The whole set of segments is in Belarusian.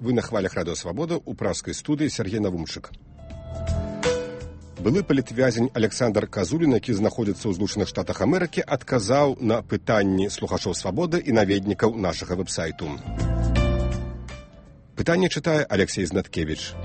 Вы на хвалях Радио Свобода у пражскай студыі Сергей Навумчык. Былы палітвязень Александр Казулін, які знаходзіцца ў Злучаных Штатах Амерыкі, адказаў на пытанні слухачоў Свабоды і наведнікаў нашага вэб-сайту. Пытанне чытае Алексей Знаткевич.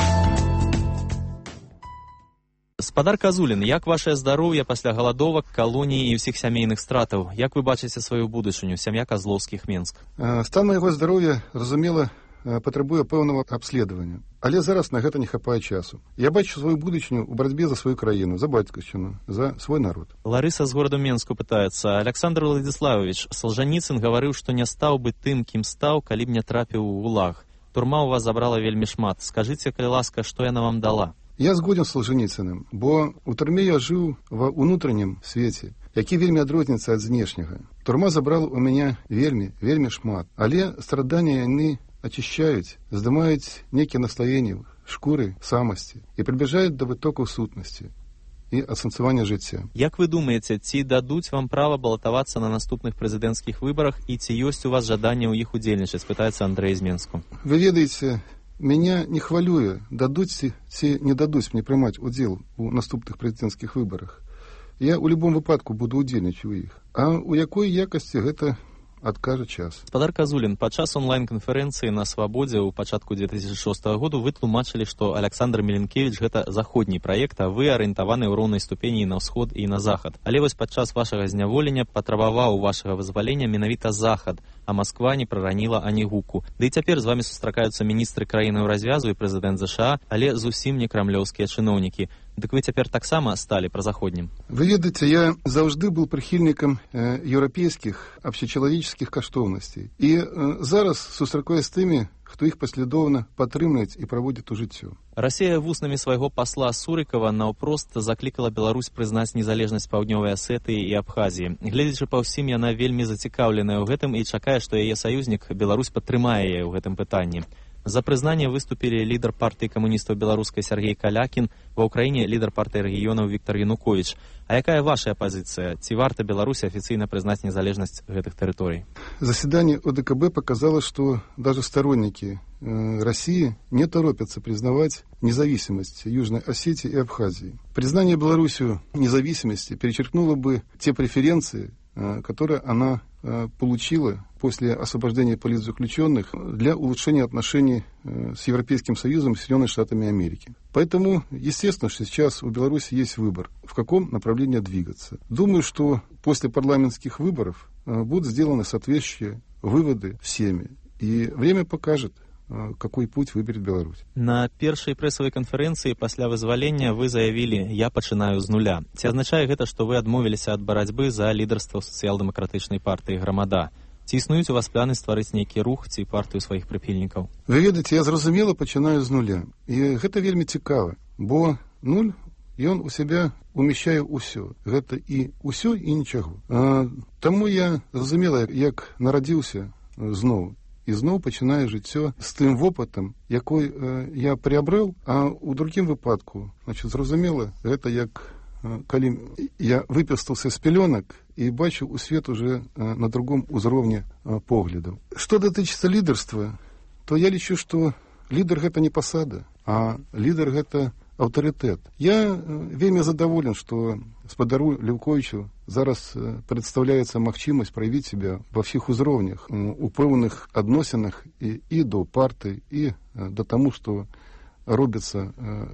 Спадар Казулін, як вашае здароўе пасля галадовак, калоній і ўсіх сямейных стратаў? Як вы бачыце сваю будучыню, сям'я Казлоўскіх, Менск? Стан майго здароўя, разумела, патрабуе пэўнага абследавання. Але зараз на гэта не хапае часу. Я бачу сваю будучыню ў барацьбе за сваю краіну, за бацькаўшчыну, за свой народ. Ларыса з гораду Менску пытаецца. Александр Владзіславович, Салжаніцын гаварыў, што не стаў бы тым, кім стаў, калі б не трапіў у ГУЛАГ. Турма ў вас забрала вельмі шмат. Скажыце, калі ласка, што яна вам дала? Я згоден з Салжаніцыным, бо у турме я жыў ва ўнутранім свеце, які вельмі адрозніцца ад знешняга. Турма забрала ў мяне вельмі шмат, але страданні яны очищаюць, здымаюць некія наслаенні шкуры самасці і прыбліжаюць да вытокаў сутнасці і асэнсавання жыцця. Як вы думаеце, ці дадуць вам права балатавацца на наступных прэзідэнцкіх выбарах і ці ёсць у вас жаданне ў іх удзельнічаць, пытаецца Андрэй з Менску. Вы ведаеце, мяне не хвалюе, дадуць ці не дадуць мне прымаць удзел у наступных прэзідэнцкіх выбарах. Я ў любом выпадку буду удзельнічаць у іх. А ў якой якасці гэта адкажа час. Спадар Казулін, падчас онлайн-канферэнцыі на Свабодзе ў пачатку 2006 году вы тлумачылі, што Александр Меленкевич гэта заходні праект, а вы арыентаваны ў роўнай ступені на ўсход і на захад. Але вось падчас вашага зняволення патрабаваў вашага вызвалення менавіта захад, а Масква не прараніла ані гуку. Ды і цяпер з вамі сустракаюцца міністры краіны ў развязу і прэзідэнт ЗША, але зусім не крамлёўскія чыноўнікі. Дык вы цяпер таксама сталі празаходнім? Вы ведаеце, я заўжды быў прыхільнікам еўрапейскіх абсечалавеческіх каштоўнасцей. І зараз сустракаюся з тымі, хто іх паслядоўна падтрымліваць і праводзіць у жыццё. Расія вуснамі свайго пасла Сурыкава наўпрост заклікала Беларусь прызнаць незалежнасць Паўднёвай Асетыі і Абхазіі. Гледзячы па ўсім, яна вельмі зацікаўленая ў гэтым і чакае, што яе саюзнік Беларусь падтрымае яе ў гэтым пытанні. За прызнанне выступілі лідар партыі камуністаў беларускай Сергей Калякін, ва ўкраіне лідар партыі рэгіёнаў Віктар Януковіч. А якая вашая пазіцыя? Ці варта Беларусі афіцыйна прызнаць незалежнасць гэтых тэрыторый? Заседание ОДКБ показало, что даже сторонники России не торопятся признавать независимость Южной Осетии и Абхазии. Признание Беларусью независимости перечеркнуло бы те преференции, которые она получила после освобождения политзаключенных для улучшения отношений с Европейским Союзом и Соединенными Штатами Америки. Поэтому, естественно, что сейчас у Беларуси есть выбор, в каком направлении двигаться. Думаю, что после парламентских выборов будут сделаны соответствующие выводы всеми. И время покажет, какой путь выберет Беларусь. На першай прэсавай канферэнцыі пасля вызвалення вы заявілі «Я пачынаю з нуля». Ці азначае гэта, што вы адмовіліся ад барацьбы за лідарства сацыял-дэмакратычнай партыі «Грамада»? Ці існуюць у вас планы стварыць нейкі рух ці партыю сваіх прыхільнікаў? Вы ведаеце, я зразумела пачынаю з нуля. І гэта вельмі цікава, бо нуль, ён у сябе умяшчае ўсё. Гэта і ўсё, і нічаго. Таму я зразумела, як нарадзіўся зноў. І зноў пачынаю жыццё з тым вопытам, якой я прыабрэў, а ў другім выпадку, зразумела, гэта як калі я выпістаўся з пялёнак і бачу у свет уже на другом узроўні поглядаў. Што датычыцца лідарства, то я лічу, што лідар гэта не пасада, а лідар гэта аўтарытэт. Я вельмі задаволен, што спадару Леўковічу зараз прадстаўляецца магчымасць праявіць себя ва ўсіх узроўнях, у пэўных адносінах і до партыі, і да таму, што робіцца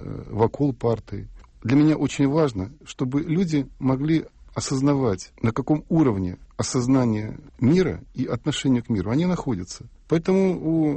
вакол партыі. Для меня очень важно, чтобы люди могли осознавать, на каком уровне осознания мира и отношения к миру они находятся. Поэтому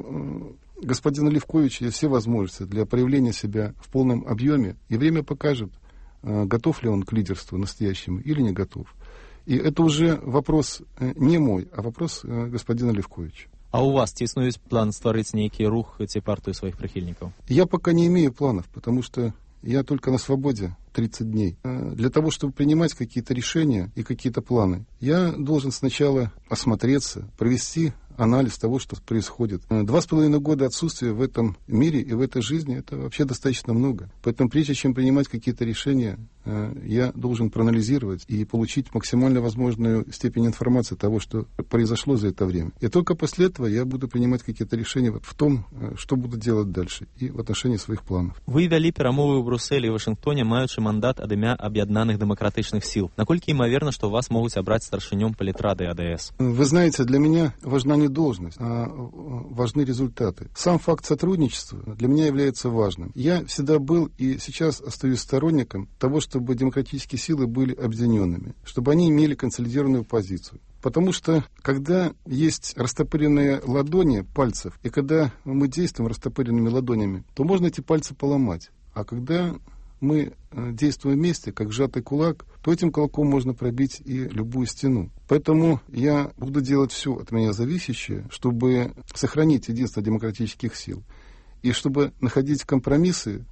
у господина Левковича есть все возможности для проявления себя в полном объеме, и время покажет, готов ли он к лидерству настоящему или не готов. И это уже вопрос не мой, а вопрос господина Левковича. А у вас ці існуюць план стварыць нейкі рух ці партыю сваіх прыхільнікаў? Я пока не имею планов, потому что я только на свободе 30 дней. Для того, чтобы принимать какие-то решения и какие-то планы, я должен сначала осмотреться, провести анализ того, что происходит. 2,5 года отсутствия в этом мире и в этой жизни — это вообще достаточно много. Поэтому прежде чем принимать какие-то решения, я должен проанализировать и получить максимально возможную степень информации того, что произошло за это время. И только после этого я буду принимать какие-то решения в том, что буду делать дальше и в отношении своих планов. Вы вялі перамовы ў Брусэлі і Вашынгтоне, маючы мандат ад імя Аб'яднаных дэмакратычных сіл. Наколькі імаверна, што вас могуць абраць старшынём палітрады АДС? Вы знаете, для меня важна не должность, а важны результаты. Сам факт сотрудничества для меня является важным. Я всегда был и сейчас остаюсь сторонником того, чтобы демократические силы были объединенными, чтобы они имели консолидированную позицию. Потому что, когда есть растопыренные ладони пальцев, и когда мы действуем растопыренными ладонями, то можно эти пальцы поломать. А когда мы действуем вместе, как сжатый кулак, то этим кулаком можно пробить и любую стену. Поэтому я буду делать все от меня зависящее, чтобы сохранить единство демократических сил, и чтобы находить компромиссы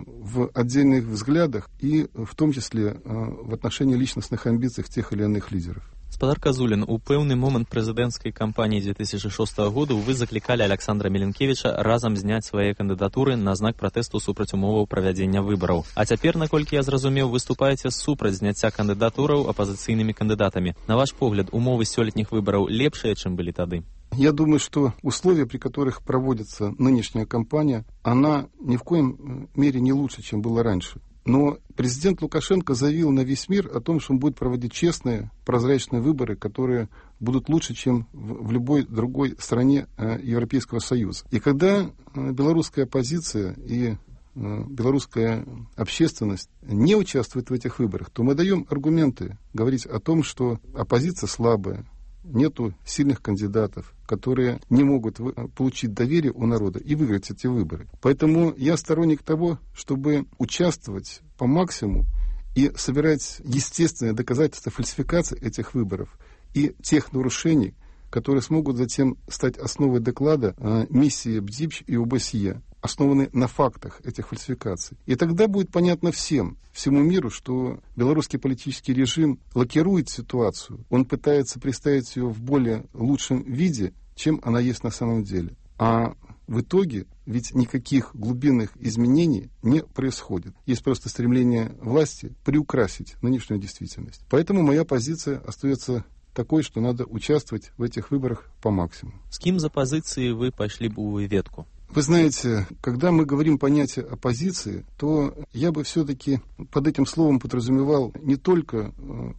в отдельных взглядах и в том числе в отношении личностных амбиций тех или иных лидеров. Гаспадар Казулін, у пэўны момант прэзідэнцкай кампаніі 2006 году вы заклікалі Александра Меленкевіча разам зняць свае кандыдатуры на знак пратэсту супраць умоваў правядзення выбараў. А цяпер, наколькі я зразумеў, выступаеце супраць зняцця кандыдатураў апазіцыйнымі кандыдатамі. На ваш погляд, умовы сёлетніх выбараў лепшыя, чым былі тады? Я думаю, что условия, при которых проводится нынешняя кампания, она ни в коем мере не лучше, чем было раньше. Но президент Лукашенко заявил на весь мир о том, что он будет проводить честные, прозрачные выборы, которые будут лучше, чем в любой другой стране Европейского Союза. И когда белорусская оппозиция и белорусская общественность не участвует в этих выборах, то мы даем аргументы говорить о том, что оппозиция слабая, нету сильных кандидатов, которые не могут получить доверие у народа и выиграть эти выборы. Поэтому я сторонник того, чтобы участвовать по максимуму и собирать естественные доказательства фальсификации этих выборов и тех нарушений, которые смогут затем стать основой доклада миссии БДИПЧ и ОБСЕ, основаны на фактах этих фальсификаций. И тогда будет понятно всему миру, что белорусский политический режим лакирует ситуацию, он пытается представить ее в более лучшем виде, чем она есть на самом деле. А в итоге ведь никаких глубинных изменений не происходит. Есть просто стремление власти приукрасить нынешнюю действительность. Поэтому моя позиция остается такой, что надо участвовать в этих выборах по максимуму. С кем за позиции вы пошли бы в ветку? Вы знаете, когда мы говорим понятие оппозиции, то я бы все-таки под этим словом подразумевал не только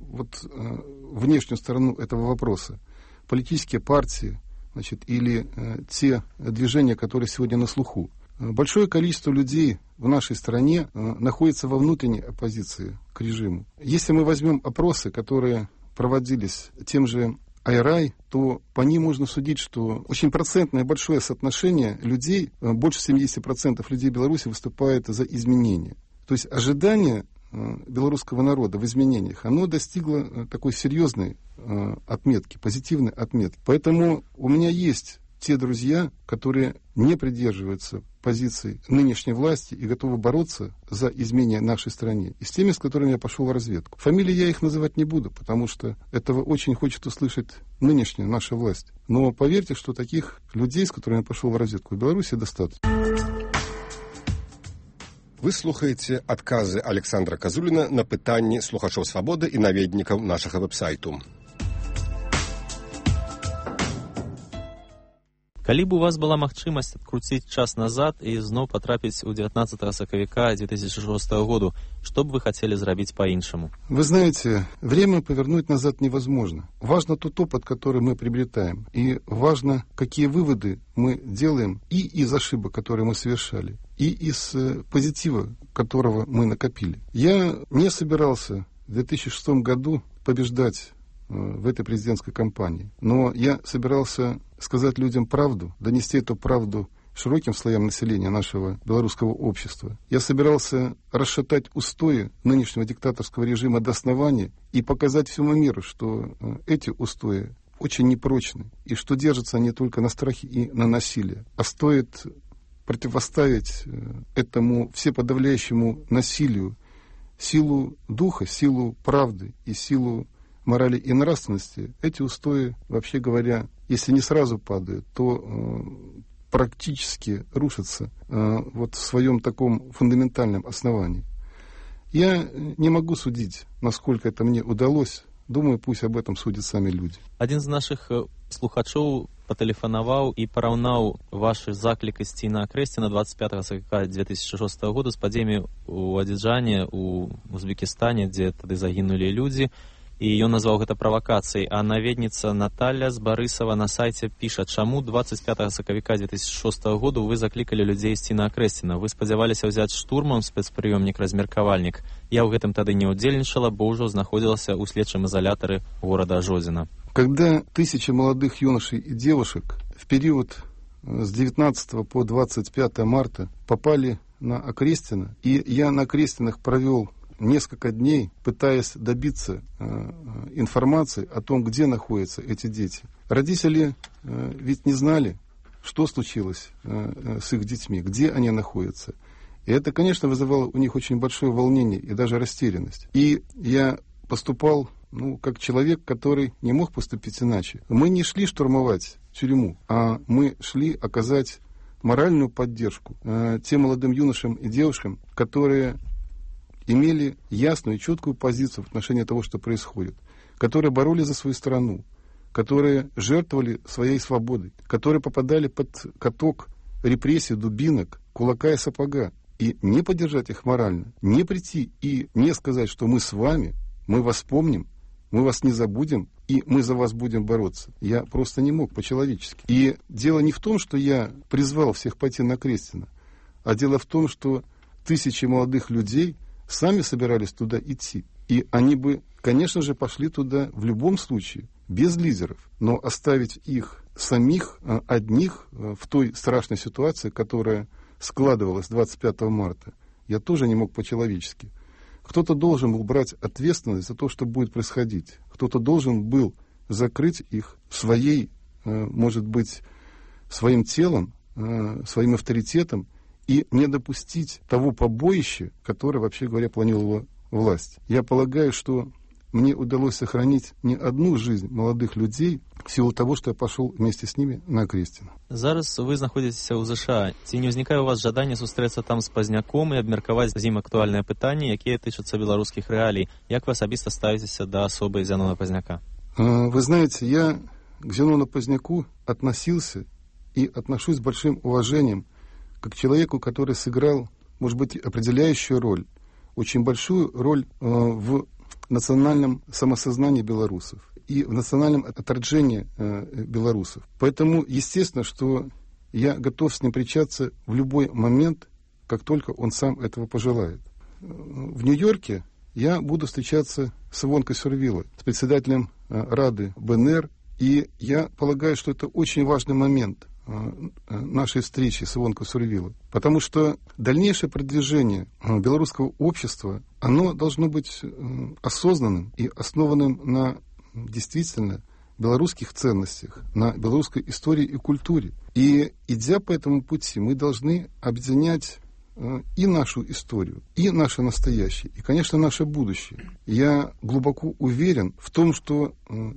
внешнюю сторону этого вопроса, политические партии, или те движения, которые сегодня на слуху. Большое количество людей в нашей стране находится во внутренней оппозиции к режиму. Если мы возьмем опросы, которые проводились тем же Айрай, то по ним можно судить, что очень процентное большое соотношение людей, больше 70% людей Беларуси выступает за изменения. То есть ожидание белорусского народа в изменениях, оно достигло такой серьезной отметки, позитивной отметки. Поэтому у меня есть те друзья, которые не придерживаются позиций нынешней власти и готовы бороться за изменения нашей стране. И с теми, с которыми я пошел в разведку. Фамилии я их называть не буду, потому что этого очень хочет услышать нынешняя наша власть. Но поверьте, что таких людей, с которыми я пошел в разведку, в Беларуси достаточно. Вы слухаеце адказы Александра Казуліна на пытанні слухачоў свабоды і наведнікаў нашага вэб-сайту. Калі б у вас была магчымасць адкруціць час назад і зноў патрапіць у 19 сакавіка 2006 году, что бы вы хотели зрабіць по-іншаму? Вы знаете, время повернуть назад невозможно. Важно тот опыт, который мы приобретаем. И важно, какие выводы мы делаем и из ошибок, которые мы совершали, и из позитива, которого мы накопили. Я не собирался в 2006 году побеждать в этой президентской кампании. Но я собирался сказать людям правду, донести эту правду широким слоям населения нашего белорусского общества. Я собирался расшатать устои нынешнего диктаторского режима до основания и показать всему миру, что эти устои очень непрочны, и что держатся они только на страхе и на насилии. А стоит противоставить этому всеподавляющему насилию силу духа, силу правды и силу морали и нравственности, эти устои, вообще говоря, если не сразу падают, то практически рушатся в своем таком фундаментальном основании. Я не могу судить, насколько это мне удалось. Думаю, пусть об этом судят сами люди. Один з наших слухачоў патэлефанаваў і параўнаў вашы заклік ісці на Акрэсціна 25 сакавіка 2006 года з падзеямі ў Адзіджане, у Узбекістане, дзе тады загінулі людзі. І ён назваў гэта правакацыяй. А наведніца Наталья з Барысава на сайце піша, чаму 25 сакавіка 2006 году вы заклікалі людзей ісці на Акрэсціна? Вы спадзяваліся ўзяць штурмам спецпрыёмнік-размеркавальнік. Я ў гэтым тады не ўдзельнічала, бо ўжо знаходзілася ў следчым изолятары города Жодзіна. Когда тысячи молодых юношей и девушек в период с 19 по 25 марта попали на Акрестино, и я на Акрестинах провел несколько дней, пытаясь добиться информации о том, где находятся эти дети. Родители ведь не знали, что случилось с их детьми, где они находятся. И это, конечно, вызывало у них очень большое волнение и даже растерянность. И я поступал, как человек, который не мог поступить иначе. Мы не шли штурмовать тюрьму, а мы шли оказать моральную поддержку тем молодым юношам и девушкам, которые имели ясную и четкую позицию в отношении того, что происходит, которые боролись за свою страну, которые жертвовали своей свободой, которые попадали под каток репрессий, дубинок, кулака и сапога. И не поддержать их морально, не прийти и не сказать, что мы с вами, мы вас помним, мы вас не забудем, и мы за вас будем бороться. Я просто не мог по-человечески. И дело не в том, что я призвал всех пойти на Акрестино, а дело в том, что тысячи молодых людей сами собирались туда идти. И они бы, конечно же, пошли туда в любом случае, без лидеров. Но оставить их самих, одних, в той страшной ситуации, которая складывалась 25 марта, я тоже не мог по-человечески. Кто-то должен был брать ответственность за то, что будет происходить. Кто-то должен был закрыть их своей, может быть, своим телом, своим авторитетом, и не допустить того побоища, которое, вообще говоря, планировала власть. Я полагаю, что мне удалось сохранить не одну жизнь молодых людей в силу того, что я пошел вместе с ними на Акрестино. Зараз вы знаходзіцеся ў ЗША. Ці не ўзнікае у вас жаданне сустрэцца там з Пазняком і абмеркаваць з ім актуальныя пытанні, якія тычацца беларускіх рэалій? Як вы асабіста ставіцеся да асобы Зянона Пазняка? Вы знаете, я к Зянону Пазняку относился и отношусь с большим уважением как человеку, который сыграл, может быть, определяющую роль, очень большую роль в национальном самосознании белорусов и в национальном отторжении белорусов. Поэтому, естественно, что я готов с ним встречаться в любой момент, как только он сам этого пожелает. В Нью-Йорке я буду встречаться с Ивонкой Сурвило, с председателем Рады БНР, и я полагаю, что это очень важный момент нашей встречи с Ивонкой Сурвило, потому что дальнейшее продвижение белорусского общества, оно должно быть осознанным и основанным на действительно белорусских ценностях, на белорусской истории и культуре. И, идя по этому пути, мы должны объединять и нашу историю, и наше настоящее, и, конечно, наше будущее. Я глубоко уверен в том, что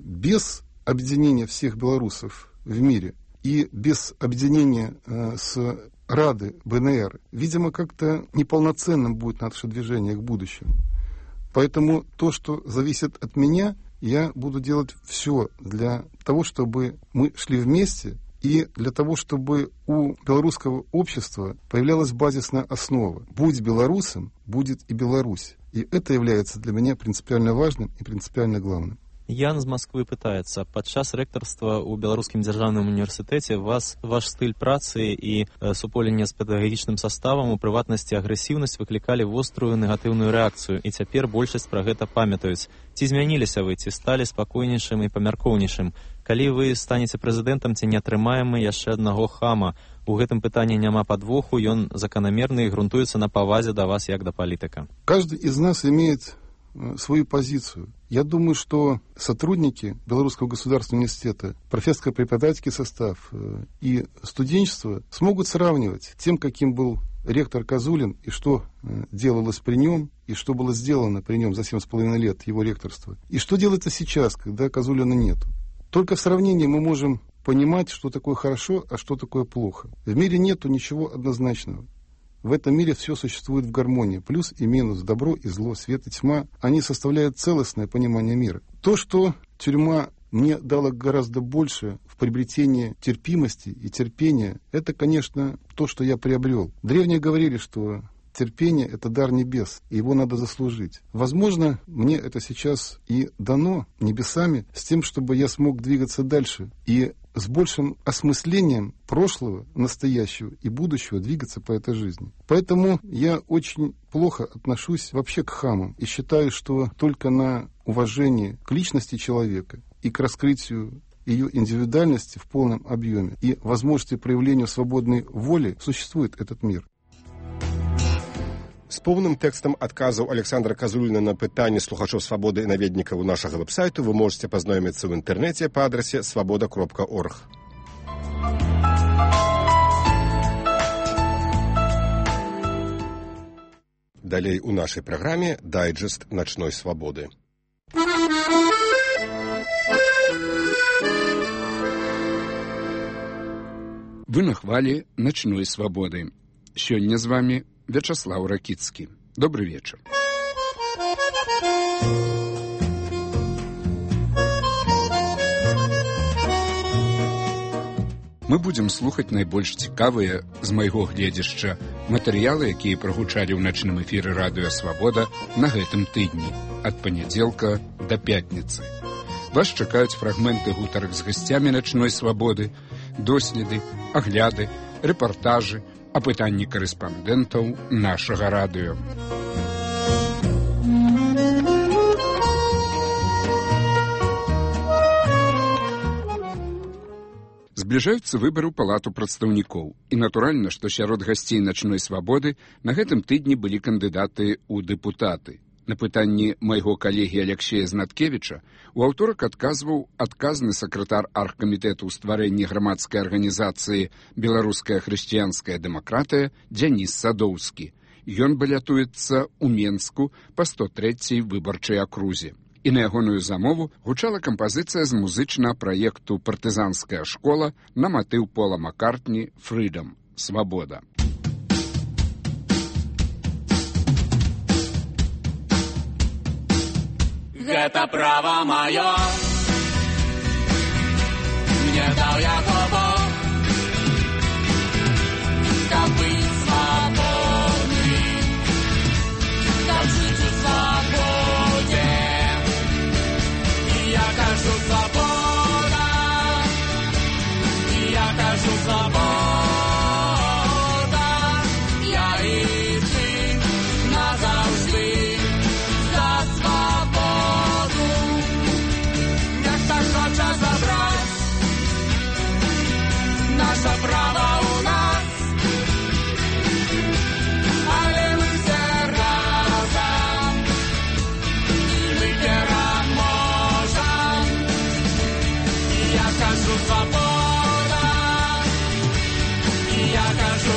без объединения всех белорусов в мире и без объединения с Рады БНР, видимо, как-то неполноценным будет наше движение к будущему. Поэтому то, что зависит от меня, я буду делать все для того, чтобы мы шли вместе, и для того, чтобы у белорусского общества появлялась базисная основа. Будь белорусом, будет и Беларусь. И это является для меня принципиально важным и принципиально главным. Ян з Москвы пытаецца. Падчас рэктарства ў Беларускім дзяржаўным універсітэце ваш стыль працы і суполенне з педагагічным саставам, у прыватнасці агрэсіўнасць, выклікалі вострую негатыўную рэакцыю, і цяпер большасць пра гэта памятаюць. Ці змяніліся вы, ці сталі спакойнейшым і памяркоўнейшым? Калі вы станеце прэзідэнтам, ці не атрымаем мы яшчэ аднаго хама? У гэтым пытанні няма падвоху, ён заканамерны і грунтуецца на павазе да вас як да палітыка. Каждый из нас имеет свою позицию. Я думаю, что сотрудники Белорусского государственного университета, профессорско-преподавательский состав и студенчество смогут сравнивать тем, каким был ректор Козулин, и что делалось при нем, и что было сделано при нем за 7,5 лет его ректорства, и что делается сейчас, когда Козулина нету. Только в сравнении мы можем понимать, что такое хорошо, а что такое плохо. В мире нету ничего однозначного. в этом мире все существует в гармонии. Плюс и минус, добро и зло, свет и тьма. Они составляют целостное понимание мира. То, что тюрьма мне дала гораздо больше в приобретении терпимости и терпения, это, конечно, то, что я приобрел. Древние говорили, что терпение – это дар небес, и его надо заслужить. Возможно, мне это сейчас и дано небесами с тем, чтобы я смог двигаться дальше и с большим осмыслением прошлого, настоящего и будущего двигаться по этой жизни. Поэтому я очень плохо отношусь вообще к хамам и считаю, что только на уважении к личности человека и к раскрытию ее индивидуальности в полном объеме и возможности проявления свободной воли существует этот мир. З поўным тэкстам адказаў Александра Казуліна на пытанні слухачоў свабоды і наведнікаў нашага вэб-сайту вы можете пазнаёміцца ў інтэрнэце па адрасе свабода.орг. Далей у нашай праграме дайджэст начной свабоды. Вы на хвалі начной свабоды. Сёння з вами Вячаслаў Ракіцкі. Добрый вечер. Мы будзем слухаць найбольш цікавыя, з майго гледзяшча, матэрыялы, якія прагучалі ў начным эфіры радыё «Свабода» на гэтым тыдні, ад панядзелка да пятніцы. Вас чакаюць фрагменты гутарак з гасцямі начной свабоды, доследы, агляды, рэпартажы, апытанні карэспандэнтаў нашага радыё. Збліжаюцца выбары ў палату прадстаўнікоў. І натуральна, што сярод гасцей начной свабоды на гэтым тыдні былі кандыдаты ў дэпутаты. На пытанні майго калегі Алексея Знаткевіча у аўторак адказваў адказны сакратар аргкамітэту ў стварэнні грамадскай арганізацыі «Беларуская хрысціянская дэмакратыя» Дзяніс Садоўскі. Ён балятуецца ў Менску па 103-й выбарчай акрузе. І на ягоную замову гучала кампазіцыя з музычнага праекту «Партызанская школа» на матыў Пола Маккартні «Freedom» – «Свабода». Гэта права маё, мне даў яго Бог, каб быць свабодным, каб жыць у свабодзе. І я кажу свабода, і я кажу свабода, я і ты назаўжды за свабоду. Хоча забраць наша права у нас, але мы все разам, і мы пераможам. І я кажу свабода, і я кажу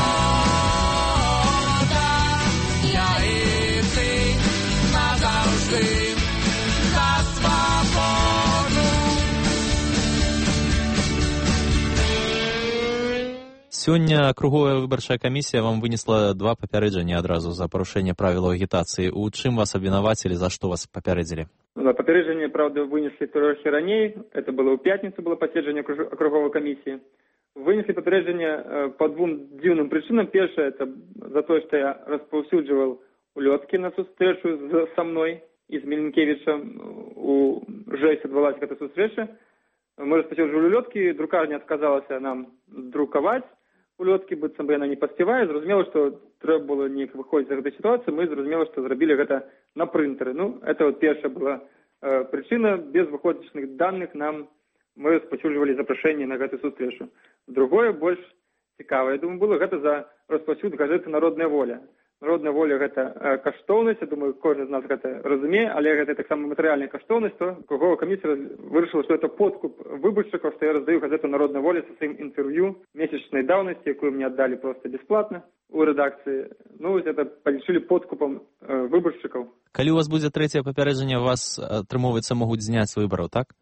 свабода, я і ты назаўжды за свабоду. Сёння акруговая выбарчая камісія вам вынесла 2 папярэджання адразу за парушэнне правілаў агітацыі. У чым вас абвінавацілі, за што вас папярэдзілі? Папярэджанне, правда, вынесли трохі раней. Это было ў пятніцу, было паседжанне акруговой камісіі. Вынесли папярэджанне по 2 дзіўным прычынам. Першае, это за то, што я распаўсюджваў улёткі на сустрэчу са мной і з Меленкевічам. У жэсце адбылася гэта сустрэча. Мы распаўсюджвалі улёткі, друкарня адказалася нам друкаваць улёткі, быццам бы яна не паспявае. Зразумела, што трэба было неяк выходзіць з гэтай сітуацыі. Мы зразумела, што зрабілі гэта на прынтэры. Это вот першая была прычына. Без выходзічных даных мы распаўсюджвалі запрашэнне на гэтую сустрэчу. Другое, больш цікавае, я думаю, было гэта за распаўсюд газеты «Народная воля». Народная воля – гэта каштоўнасць, я думаю, кожны з нас гэта разумее, але гэта таксама матэрыяльная каштоўнасць, то акруговая камісія вырашыла, што гэта подкуп выбаршчыкаў, што я раздаю газету «Народная воля» са сваім інтэрв'ю месячнай даўнасці, якую мне аддалі проста бясплатна у рэдакцыі. Это палічылі подкупам выбаршчыкаў. Калі у вас будзе трэцяе папярэджанне, вас, атрымоўваецца, могуць зняць з выбараў, так?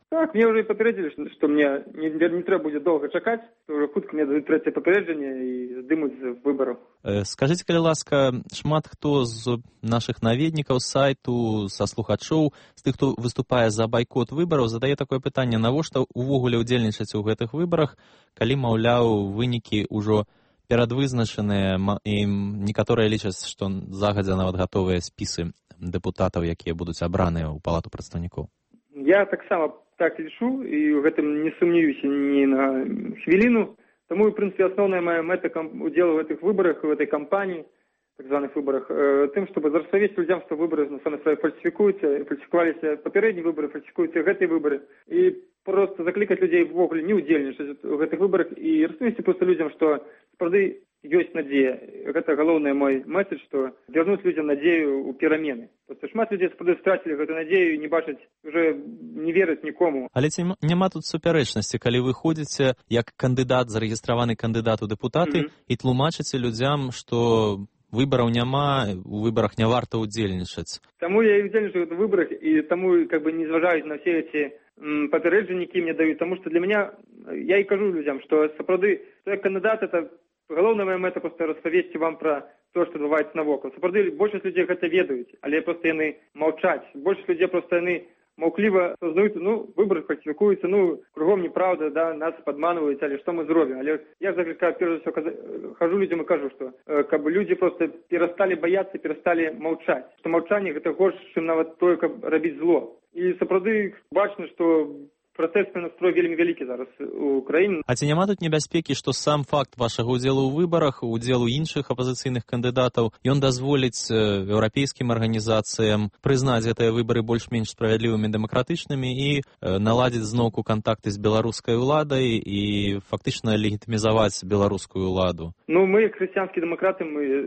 Так, мне уже папярэдзілі, што мне не трэба будзе доўга чакаць, то ўжо хутка мне дадуць трэцяе папярэджанне і здымуць з выбараў. Скажыце, калі ласка, шмат хто з нашых наведнікаў сайту, са слухачоў, з тых, хто выступае за байкот выбараў, задае такое пытанне, навошта увогуле ўдзельнічаць у гэтых выбарах, калі, маўляў, вынікі ўжо перадвызначаныя, і некаторыя лічаць, што загадзя нават гатовыя спісы дэпутатаў, якія будуць абраныя ў палату прадстаўнікоў. Я таксама так лічу, і ў гэтым не сумнеюся ні на хвіліну. Таму, в прынцыпе, асноўная мая мэта удзелу ў гэтых выбарах, у гэтай кампаніі, так званых выбарах, тым, чтобы распавесці людзям, што выбары на самом деле фальсіфікуюцца, фальсіфікаваліся папярэднія выбары, фальсіфікуюцца гэтыя выбары, і просто заклікаць людзей ввогуле не ўдзельнічаць у гэтых выбарах і распавесці проста людзям, што сапраўды ёсць надзея. Гэта галоўны мой месседж, што вярнуць людзям надзею ў перамены. Просто шмат людзей сапраўды страцілі гэту надзею і не бачаць, уже не вераць нікому. Але ці няма тут супярэчнасці, калі вы ходзіце як кандыдат, зарэгістраваны кандыдат у дэпутаты і тлумачыце людзям, што выбараў няма, у выбарах не варта ўдзельнічаць. Таму я і ўдзельнічаю ў выбарах, і таму как бы не зважаюць на все эти папярэджанні, які мне даюць, таму што для мяне, я і кажу людзям, што сапраўды, што як кандыдат, это галоўная моя мэта просто распавесці вам пра то, што адбываецца навокал. Сапраўды, большасць людзей гэта ведаюць, але проста яны маўчаць. Большасць людзей проста яны маўкліва сознаюць, выбары фальсіфікуюцца, кругом неправда, да, нас падманваюць, але што мы зробім? Але я заклікаю, перш за ўсё, хожу людзям і кажу, што каб людзі проста перасталі баяцца, перасталі маўчаць. Што маўчанне гэта горш, чым нават тое, каб рабіць зло. І сапраўды бачна, што пратэсны настрой вельмі вялікі зараз у краіне. А ці няма тут небяспекі, што сам факт вашага ўдзелу ў выбарах, удзелу іншых апазіцыйных кандыдатаў, ён дазволіць еўрапейскім арганізацыям прызнаць гэтыя выбары больш-менш справядлівымі, дэмакратычнымі і наладзіць зноўку кантакты з беларускай уладай і фактычна легітымізаваць беларускую уладу? Мы, як хрысціянскія дэмакраты,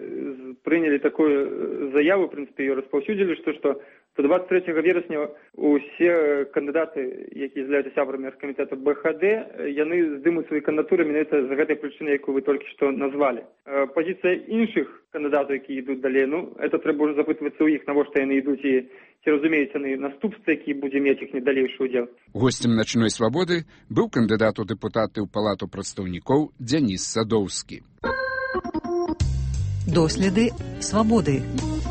мы прынялі такую заяву, в прынцыпе, ее распаўсюдзілі, што до 23 верасня усе кандыдаты, якія з'яўляюцца сябрамі аргкамітэта БХД, яны здымуць свае кандыдатуры менавіта з гэтай прычыны, якую вы толькі што назвалі. Пазіцыя іншых кандыдатаў, якія ідуць далей, это трэба ўжо запытвацца ў іх, навошта яны ідуць і ці разумеюць яны наступствы, які будзе мець іх недалейшы ўдзел. Госцем начной свабоды быў кандыдат у дэпутаты ў палату прадстаўнікоў Дзяніс Садоўскі. Доследы свабоды.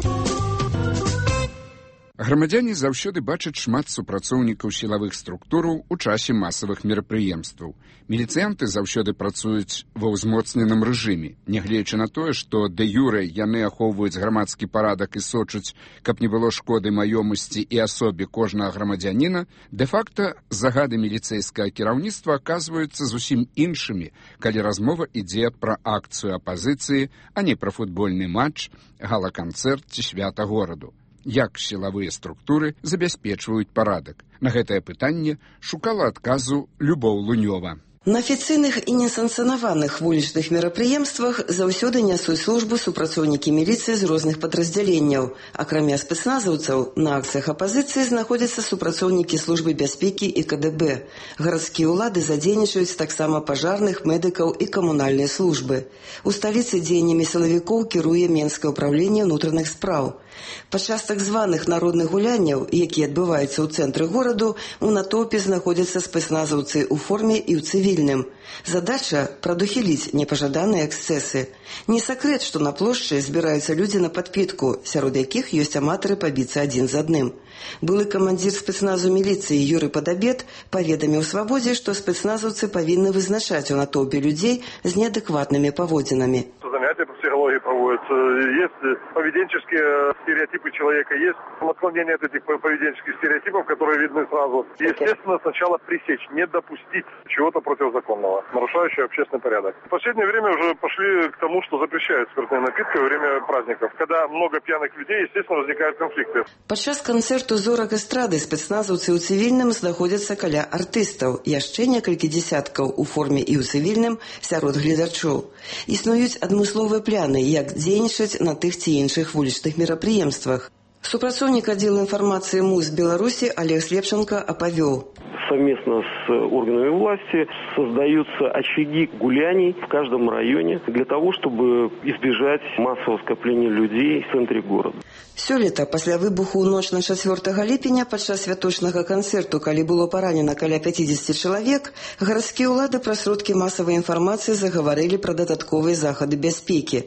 Грамадзяне заўсёды бачаць шмат супрацоўнікаў сілавых структураў у часе масавых мерапрыемстваў. Міліцыянты заўсёды працуюць ва ўзмоцненым рэжыме, нягледзячы на тое, што дэ-юрэ яны ахоўваюць грамадскі парадак і сочаць, каб не было шкоды маёмасці і асобе кожнага грамадзяніна, дэ-факта загады міліцэйскага кіраўніцтва аказваюцца зусім іншымі, калі размова ідзе пра акцыю апазіцыі, а не пра футбольны матч, гала-канцэрт ці свята гораду. Як сілавыя структуры забяспечваюць парадак? На гэтае пытанне шукала адказу Любоў Лунёва. На афіцыйных і несанкцыянаваных вулічных мерапрыемствах заўсёды нясуць службу супрацоўнікі міліцыі з розных падраздзяленняў. Акрамя спецназаўцаў, на акцыях апазіцыі знаходзяцца супрацоўнікі службы бяспекі і КДБ. Гарадскія ўлады задзейнічаюць таксама пажарных, медыкаў і камунальныя службы. У сталіцы дзеяннямі сілавікоў кіруе Менскае ўпраўленне ўнутраных спраў. Падчас так званых народных гулянняў, якія адбываюцца ў цэнтры гораду, у натоўпе знаходзяцца спецназаўцы ў форме і ў цывільным. Задача – прадухіліць непажаданыя эксцэсы. Не сакрэт, што на плошчы збіраюцца людзі на падпітку, сярод якіх ёсць аматары пабіцца адзін з адным. Былы камандзір спецназу міліцыі Юрый Падабед паведаміў свабодзе, што спецназаўцы павінны вызначаць у натоўпе людзей з неадэкватнымі паводзінамі. Занятия по психологии проводятся, есть поведенческие стереотипы человека, есть отклонения от этих поведенческих стереотипов, которые видны сразу. Естественно, сначала пресечь, не допустить чего-то противозаконного, нарушающего общественный порядок. В последнее время уже пошли к тому, что запрещают спиртные напитки во время праздников. Когда много пьяных людей, естественно, возникают конфликты. Падчас канцэрту зорак эстрады спецназаўцы ў цывільным знаходзяцца каля артыстаў, яшчэ некалькі дзесяткаў у форме і ў цывільным сярод гледачоў. Існуюць адмысловыя пляны, як дзейнічаць на тых ці іншых вулічных мерапрыемствах. Супрацоўнік аддзелу інфармацыі МУЗ Беларусі Олег Слепченко апавёў. совместно с органами власти создаются очаги гуляний в каждом районе для того, чтобы избежать массового скопления людей в центре города. Сёлета, пасля выбуху ў ноч на 4 ліпеня падчас святочнага канцэрту, калі было паранена каля 50 чалавек, гарадскія ўлады праз сродкі масавай інфармацыі загаварылі пра дадатковыя захады бяспекі.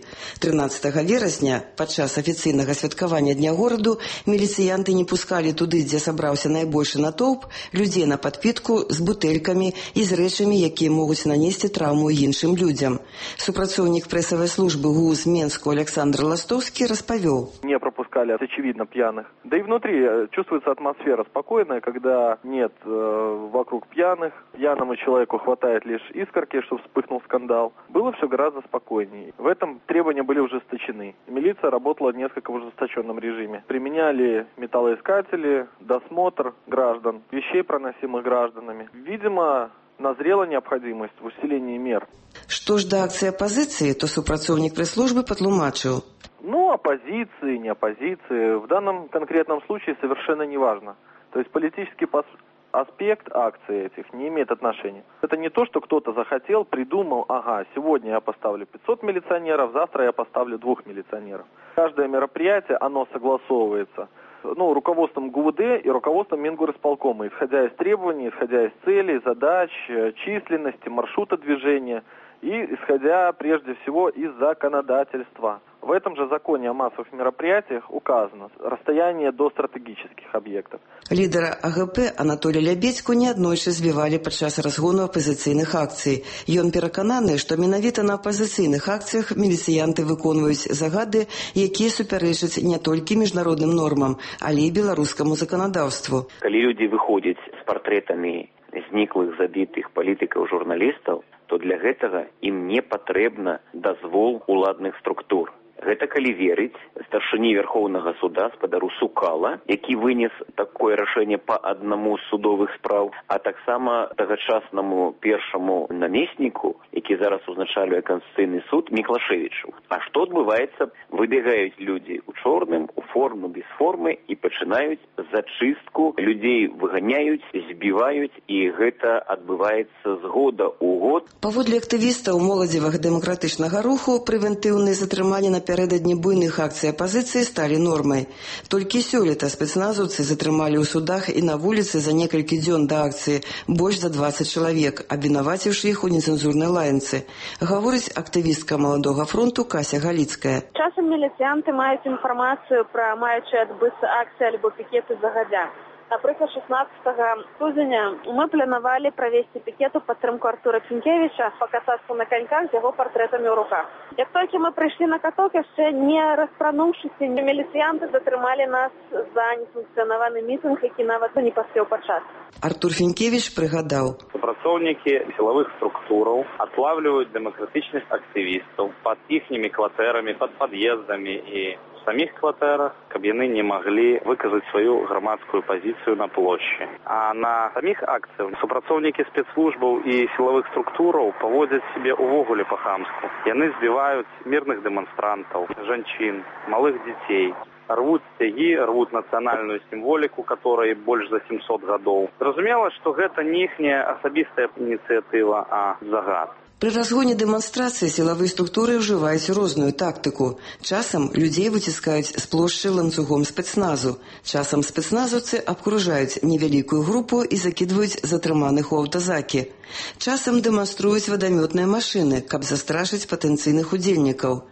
13 верасня, падчас афіцыйнага святкавання Дня гораду, міліцыянты не пускалі туды, дзе сабраўся найбольшы натоўп, людзей на падпітку з бутэлькамі і з рэчамі, якія могуць нанесці траўму іншым людзям. Супрацоўнік прэсавай службы ГУЗ Менску Александр Ластовскі распавёў. Не пропускали, очевидно, пьяных. Да и внутри чувствуется атмосфера спокойная, когда нет вокруг пьяных. Пьяному человеку хватает лишь искорки, чтобы вспыхнул скандал. Было все гораздо спокойнее. В этом требования были ужесточены. Милиция работала несколько в ужесточенном режиме. Применяли металлоискатели, досмотр граждан, вещей, проносимых гражданами. Видимо, назрела необходимость в усилении мер. Што ж да акцыі апазіцыі, то супрацоўнік прэс-службы патлумачыў. Оппозиции, не оппозиции, в данном конкретном случае совершенно не важно. То есть политический аспект акций этих не имеет отношения. Это не то, что кто-то захотел, придумал, сегодня я поставлю 500 милиционеров, завтра я поставлю 2 милиционеров. Каждое мероприятие, оно согласовывается руководством ГУВД и руководством Мингорисполкома, исходя из требований, исходя из целей, задач, численности, маршрута движения и исходя прежде всего из законодательства. В этом же законе о массовых мероприятиях указано расстояние до стратегических объектов. Лідара АГП Анатолія Лябедзьку неаднойчы збівалі падчас разгону апазіцыйных акцый. Ён перакананы, што менавіта на апазіцыйных акцыях міліцыянты выконваюць загады, якія супярэчаць не толькі міжнародным нормам, але і беларускаму заканадаўству. Калі людзі выходзяць з партрэтамі зніклых, забітых палітыкаў, журналістаў, то для гэтага ім не патрэбна дазвол уладных структур. Гэта калі верыць старшыні Верхоўнага суда спадару Сукала, які вынес такое рашэнне па аднаму з судовых спраў, а таксама тагачаснаму першаму намесніку, які зараз узначалюе Канстытуцыйны суд, Міклашевічу. А што адбываецца? Выбегаюць людзі ў чорным, у форму, без формы і пачынаюць зачыстку. Людзей выганяюць, збіваюць, і гэта адбываецца з года ў год. Паводле актывістаў моладзевага дэмакратычнага руху, прэвентыўныя затрыманні напярэдадні буйных акцый апазіцыі сталі нормай. Толькі сёлета спецназаўцы затрымалі ў судах і на вуліцы за некалькі дзён да акцыі больш за 20 чалавек, абвінаваціўшы іх у нецэнзурнай лаянцы. Гаворыць актывістка Маладога фронту Кася Галіцкая. Часам міліцыянты маюць інфармацыю пра маючыя адбыцца акцыі альбо пікеты загадзя. Напрыклад, 16 студзеня мы планавалі правесці пікет у падтрымку Артура Фінкевіча, пакатацца на каньках з яго партрэтамі ў руках. Як толькі мы прыйшлі на каток, яшчэ не распрануўшыся, міліцыянты затрымалі нас за несанкцыянаваны мітынг, які нават не паспеў пачацца. Артур Фінкевіч прыгадаў. Супрацоўнікі сілавых структураў атлавліваюць дэмакратычных актывістаў пад іхнімі кватэрамі, пад пад'ездамі і в самих кватэрах, каб яны не маглі выказаць сваю грамадскую пазіцыю на плошчы. А на самих акцыях супрацоўнікі спецслужбаў і сілавых структураў паводзяць сябе увогуле па-хамску. Яны збіваюць мірных дэманстрантаў, жанчын, малых дзяцей. Рвуць сцягі, рвуць нацыянальную сімволіку, которой больш за 700 гадоў. Зразумела, што гэта не іхняя асабістая ініцыятыва, а загад. Пры разгоне дэманстрацыі сілавыя структуры ўжываюць розную тактыку. Часам людзей выціскаюць з плошчы ланцугом спецназу. Часам спецназаўцы абкружаюць невялікую групу і закідваюць затрыманых у аўтазакі. Часам дэманструюць вадамётныя машыны, каб застрашыць патэнцыйных удзельнікаў.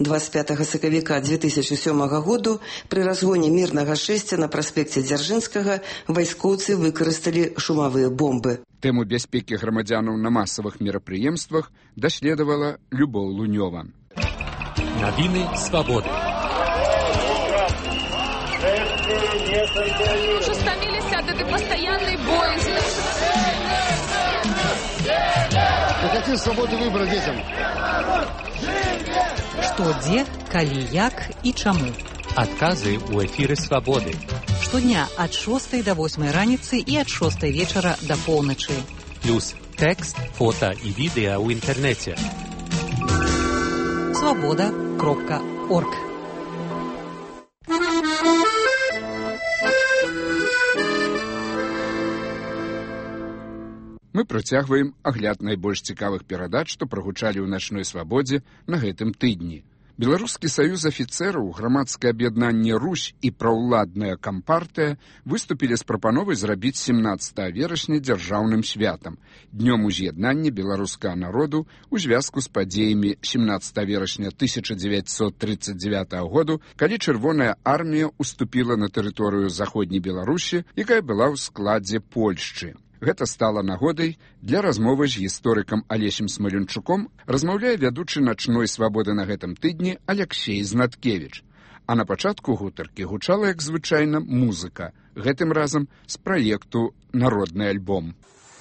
25 сакавіка 2007 году пры разгоне мірнага шэсця на праспекце Дзяржынскага вайскоўцы выкарысталі шумавыя бомбы. Тэму бяспекі грамадзянаў на масавых мерапрыемствах даследавала Любоў Лунёва. Навіны свабоды. Уже стаміліся ад этой пастаяннай боязі. Какие свободы выбора детям? Што, дзе, калі, як і чаму. Адказы ў эфіры свабоды. Штодня ад 6 до 8 раніцы і ад 6 вечара до поўначы. Плюс тэкст, фота і відэа ў інтэрнэце. Свабода.орг. Мы працягваем агляд найбольш цікавых перадач, што прагучалі ў начной свабодзе на гэтым тыдні. Беларускі саюз афіцэраў, грамадскае аб'яднанне «Русь» і праўладная кампартыя выступілі з прапановай зрабіць 17 верасня дзяржаўным святам, днём уз'яднання беларускага народу ў звязку з падзеямі 17 верасня 1939 году, калі Чырвоная армія уступіла на тэрыторыю заходняй Беларусі, якая была ў складзе Польшчы. Гэта стала нагодай для размовы з гісторыкам Алесем Смаленчуком, размаўляе вядучы начной свабоды на гэтым тыдні Аляксей Знаткевіч. А на пачатку гутаркі гучала, як звычайна, музыка, гэтым разам з праекту «Народны альбом».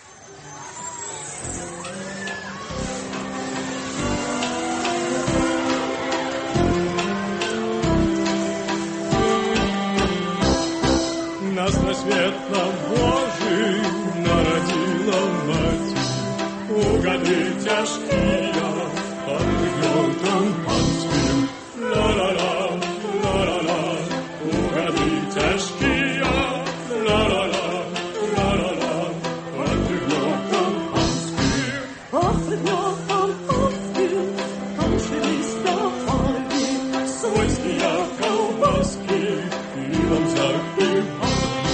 Нас на свет нам Божий народила мать, у годы тяжкие под гнетом панским. Ла-ла-ла, ла-ла-ла, у годы тяжкие, ла-ла-ла, ла-ла-ла, под гнетом панским. Под гнетом панским кончились доходы, свойские колбаски и вам запивали.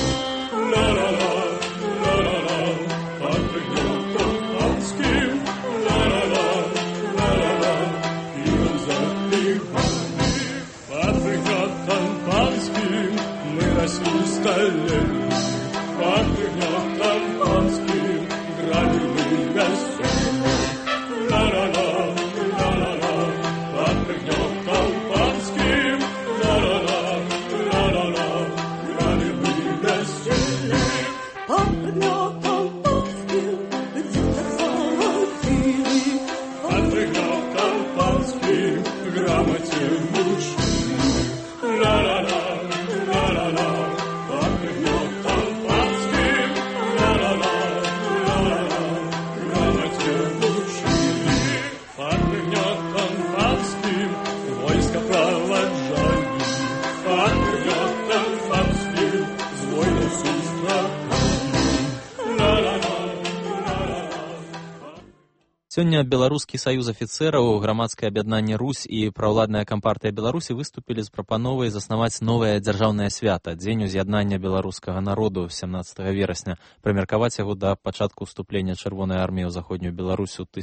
Сёння Беларускі саюз афіцэраў, грамадскае аб'яднанне «Русь» і праўладная кампартыя Беларусі выступілі з прапановай заснаваць новае дзяржаўнае свята, дзень уз'яднання беларускага народу 17 верасня, прымеркаваць яго да пачатку ўступлення Чырвонай арміі ў заходнюю Беларусь у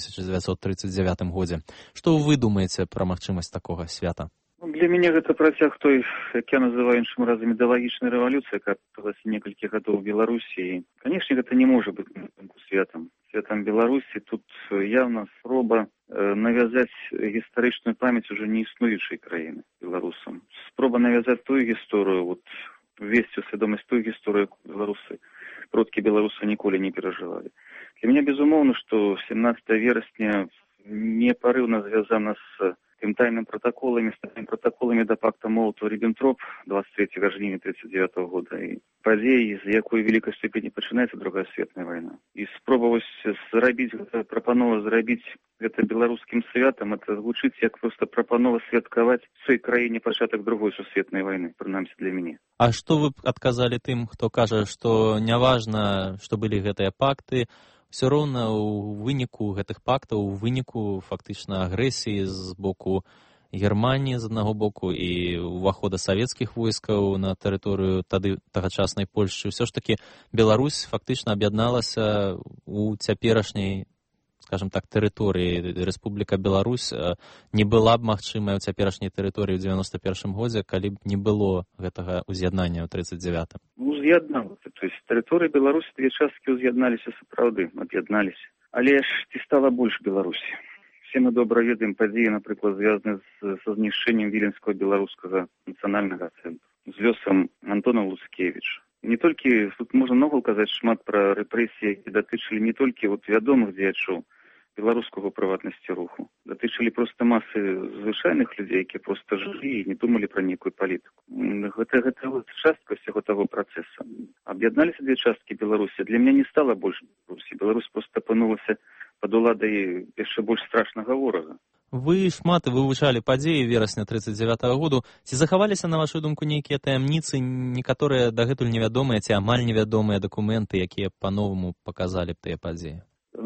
1939 годзе. Што вы думаеце пра магчымасць такога свята? Для мяне гэта працяг той, як я называю іншым разам, ідэалагічнай рэвалюцыі, якая адбылася некалькі гадоў у Беларусі. Канешне, гэта не можа быць святам. Святам Беларусі тут явна спроба навязаць гістарычную памяць уже не існуючай краіны беларусам. Спроба навязаць тую гісторыю, увесці ў свядомасць тую гісторыю, беларусы, продкі беларуса ніколі не перажывалі. Для мяне безумоўна, што 17 верасня непарыўна звязана з тым тайным протоколамі да пакта Молотова-Риббентроп 23 жніўня 1939 года і падзеі, з якой вялікай ступені пачынаецца Другая светная вайна. І спроба зрабіць гэта, прапанова зрабіць гэта беларускім святам, это гучыць як проста прапанова святкаваць цой краіне пачатак Другой сусветнай вайны, прынамсі для мяне. А што вы адказалі тым, хто кажа, што няважна, што былі гэтыя пакты, все роўна ў выніку гэтых пактаў, у выніку фактычна агрэсіі з боку Германіі з аднаго боку і ўвахода савецкіх войскаў на тэрыторыю тады тагачаснай Польшчы, ўсё ж такі Беларусь фактычна аб'ядналася у цяперашняй, скажем так, тэрыторыі. Рэспубліка Беларусь не была б магчымая ў цяперашняй тэрыторыі ў 91 годзе, калі б не было гэтага ўз'яднання ў 39-м. Уз'ядналася. То есть тэрыторыі Беларусі две часткі ўз'ядналіся сапраўды, аб'ядналіся. Але ж ці стала больш Беларусі? Все мы добра ведаем падзеі, напрыклад, звязаны са знішчэннем Віленскага беларускага нацыянальнага цэнтру, з лёсам Антона Луцкевіча. Не толькі, тут можна много казаць шмат пра рэпрэсіі, які датычылі не толькі вядомых дзеячоў беларускага прыватнасці руху, датычылі проста масы звычайных людзей, якія проста жылі і не думалі пра нейкую палітыку. Гэта частка ўсяго таго працэса. Аб'ядналіся две часткі Беларусі. Для мяне не стала больш Беларусі. Беларусь проста апынулася пад уладай яшчэ больш страшнага ворага. Вы шмат вывучалі падзеі верасня 39-го году. Ці захаваліся, на вашу думку, нейкія таямніцы, некаторыя дагэтуль невядомыя ці амаль невядомыя дакументы, якія па-новаму паказалі б тыя падзеі?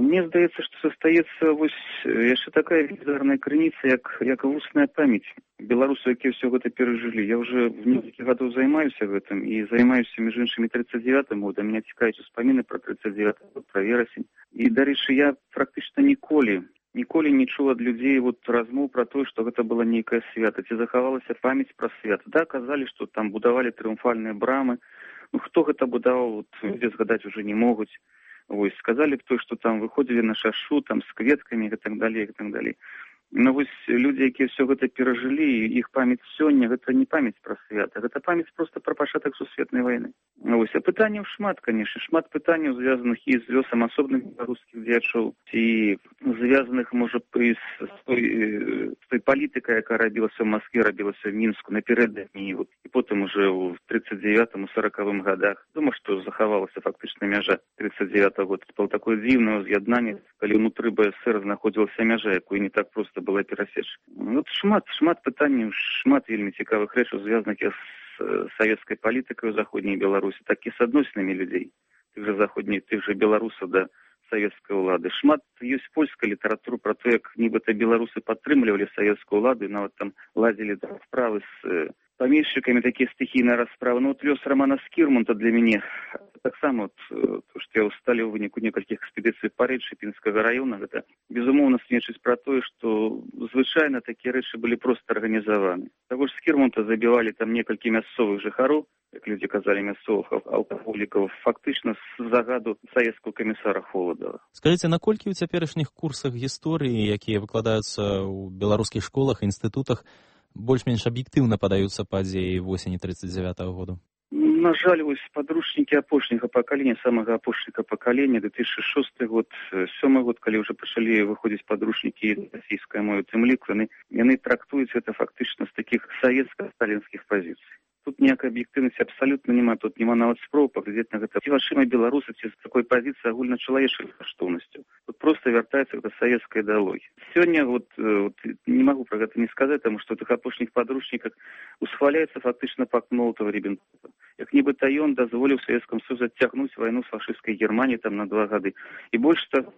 Мне здаецца, што застаецца яшчэ такая велізарная крыніца, як вусная памяць беларусаў, якія ўсё гэта перажылі. Я ўжо в некалькі гадоў займаюся гэтым і займаюся, між іншымі, 39-м годам. Меня цікавяць успаміны пра 39-й год, пра верасень. І, дарэчы, я практычна ніколі не чуў ад людзей размоў пра тое, што гэта была нейкае свята, ці захавалася памяць пра свята. Да, казалі, што там будавалі трыумфальныя брамы. Хто гэта будаваў, людзі згадаць ужо не могуць. Сказалі б той, што там выходзілі на шашу, там з кветкамі і так далей, і так далей. Но людзі, якія ўсё гэта перажылі, іх памяць сёння, гэта не памяць пра свята, гэта памяць проста пра пачатак сусветнай вайны. А пытанняў шмат, канешне, шмат пытанняў, звязаных і з лёсам асобных беларускіх дзеячоў, ці звязаных, можа, з той палітыкай, якая рабілася ў Маскве, рабілася ў Мінску напярэдадні, і потым уже ў 39-м, 40-м годах. Думаю, што захавалася фактычна мяжа 39-го года. Было такое дзіўнае з'яднанне, калі ўнутры БСР знаходзілася мяжа, якую не так проста было перасечь. Шмат пытанняў, шмат вельмі цікавых рэчаў, звязаных з савецкай палітыкай у заходняй Беларусі, так і з адносінамі людзей, тых жа беларусаў да савецкай улады. Шмат ёсць польская літаратура пра то, як нібыта беларусы падтрымлівалі савецкую ўладу, і нават там ладзілі расправы з памешчыкамі, такія стыхійныя расправы. Лёс Рамана Скірмонта для мяне таксама, то, што я ўсталі ў выніку некалькіх экспедыцый па рэчы Пінскага раёна, гэта, безумоўна, сведчыць пра тое, што звычайна такія рэчы былі проста арганізаваны. Таго ж Скірмонта забівалі там некалькі мясцовых жыхароў, як людзі казалі, мясцовых алкаголікаў, фактычна з загаду савецкага камісара Холодава. Скажыце, наколькі ў цяперашніх курсах гісторыі, якія выкладаюцца ў беларускіх школах і інстытутах, больш-менш аб'ектыўна падаюцца падзеі восені 39-го году? На жаль, падручнікі апошняга пакалення, самага апошняга пакалення, 2006 год, 2007 год, калі ўжо пачалі выходзіць падручнікі расійскай мовы, тым лік, яны трактуюць гэта фактычна з такіх савецка-сталінскіх пазіцый. Тут ніякай аб'ектыўнасці абсалютна няма, тут няма нават спроб паглядзець на гэта ці вачыма беларуса, ці з такой пазіцыі агульначалавечай каштоўнасцю. Тут проста вяртаецца да савецкай ідэалогіі. Сёння не магу пра гэта не сказаць, таму што ў тых апошніх падручніках усхваляецца фактычна пакт Молотава-Ріббентропа. Як нібыта ён дазволіў Савецкаму Союзу адцягнуць вайну з фашысцкай Германіяй там на 2 гады. І больш того,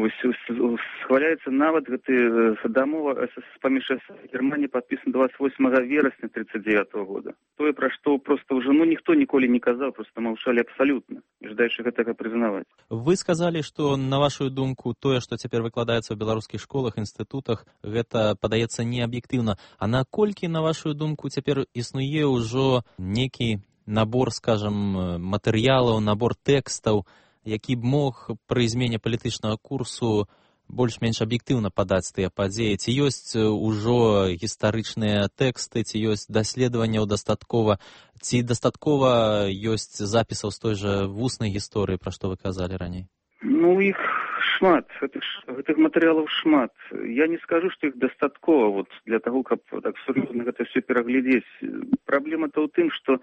схваляецца нават гэты дамова паміж Германіяй падпісана 28 верасня 39-го года. Тое, пра што проста ўжо ніхто ніколі не казаў, проста маўчалі абсалютна, жадаючы гэтага прызнаваць. Вы сказалі, што, на вашу думку, тое, што цяпер выкладаецца ў беларускіх школах, інстытутах, гэта падаецца неаб'ектыўна. А наколькі, на вашу думку, цяпер існуе ўжо некі набор, скажам, матэрыялаў, набор тэкстаў, які б мог пры змене палітычнага курсу больш-менш аб'ектыўна падаць тыя падзеі? Ці ёсць ужо гістарычныя тэксты, ці ёсць даследаванняў дастаткова, ці дастаткова ёсць запісаў з той жа вуснай гісторыі, пра што вы казалі раней? Іх шмат, гэтых матэрыялаў шмат. Я не скажу, што іх дастаткова для таго, каб так сур'ёзна гэта ўсё пераглядзець. Праблема-то ў тым, што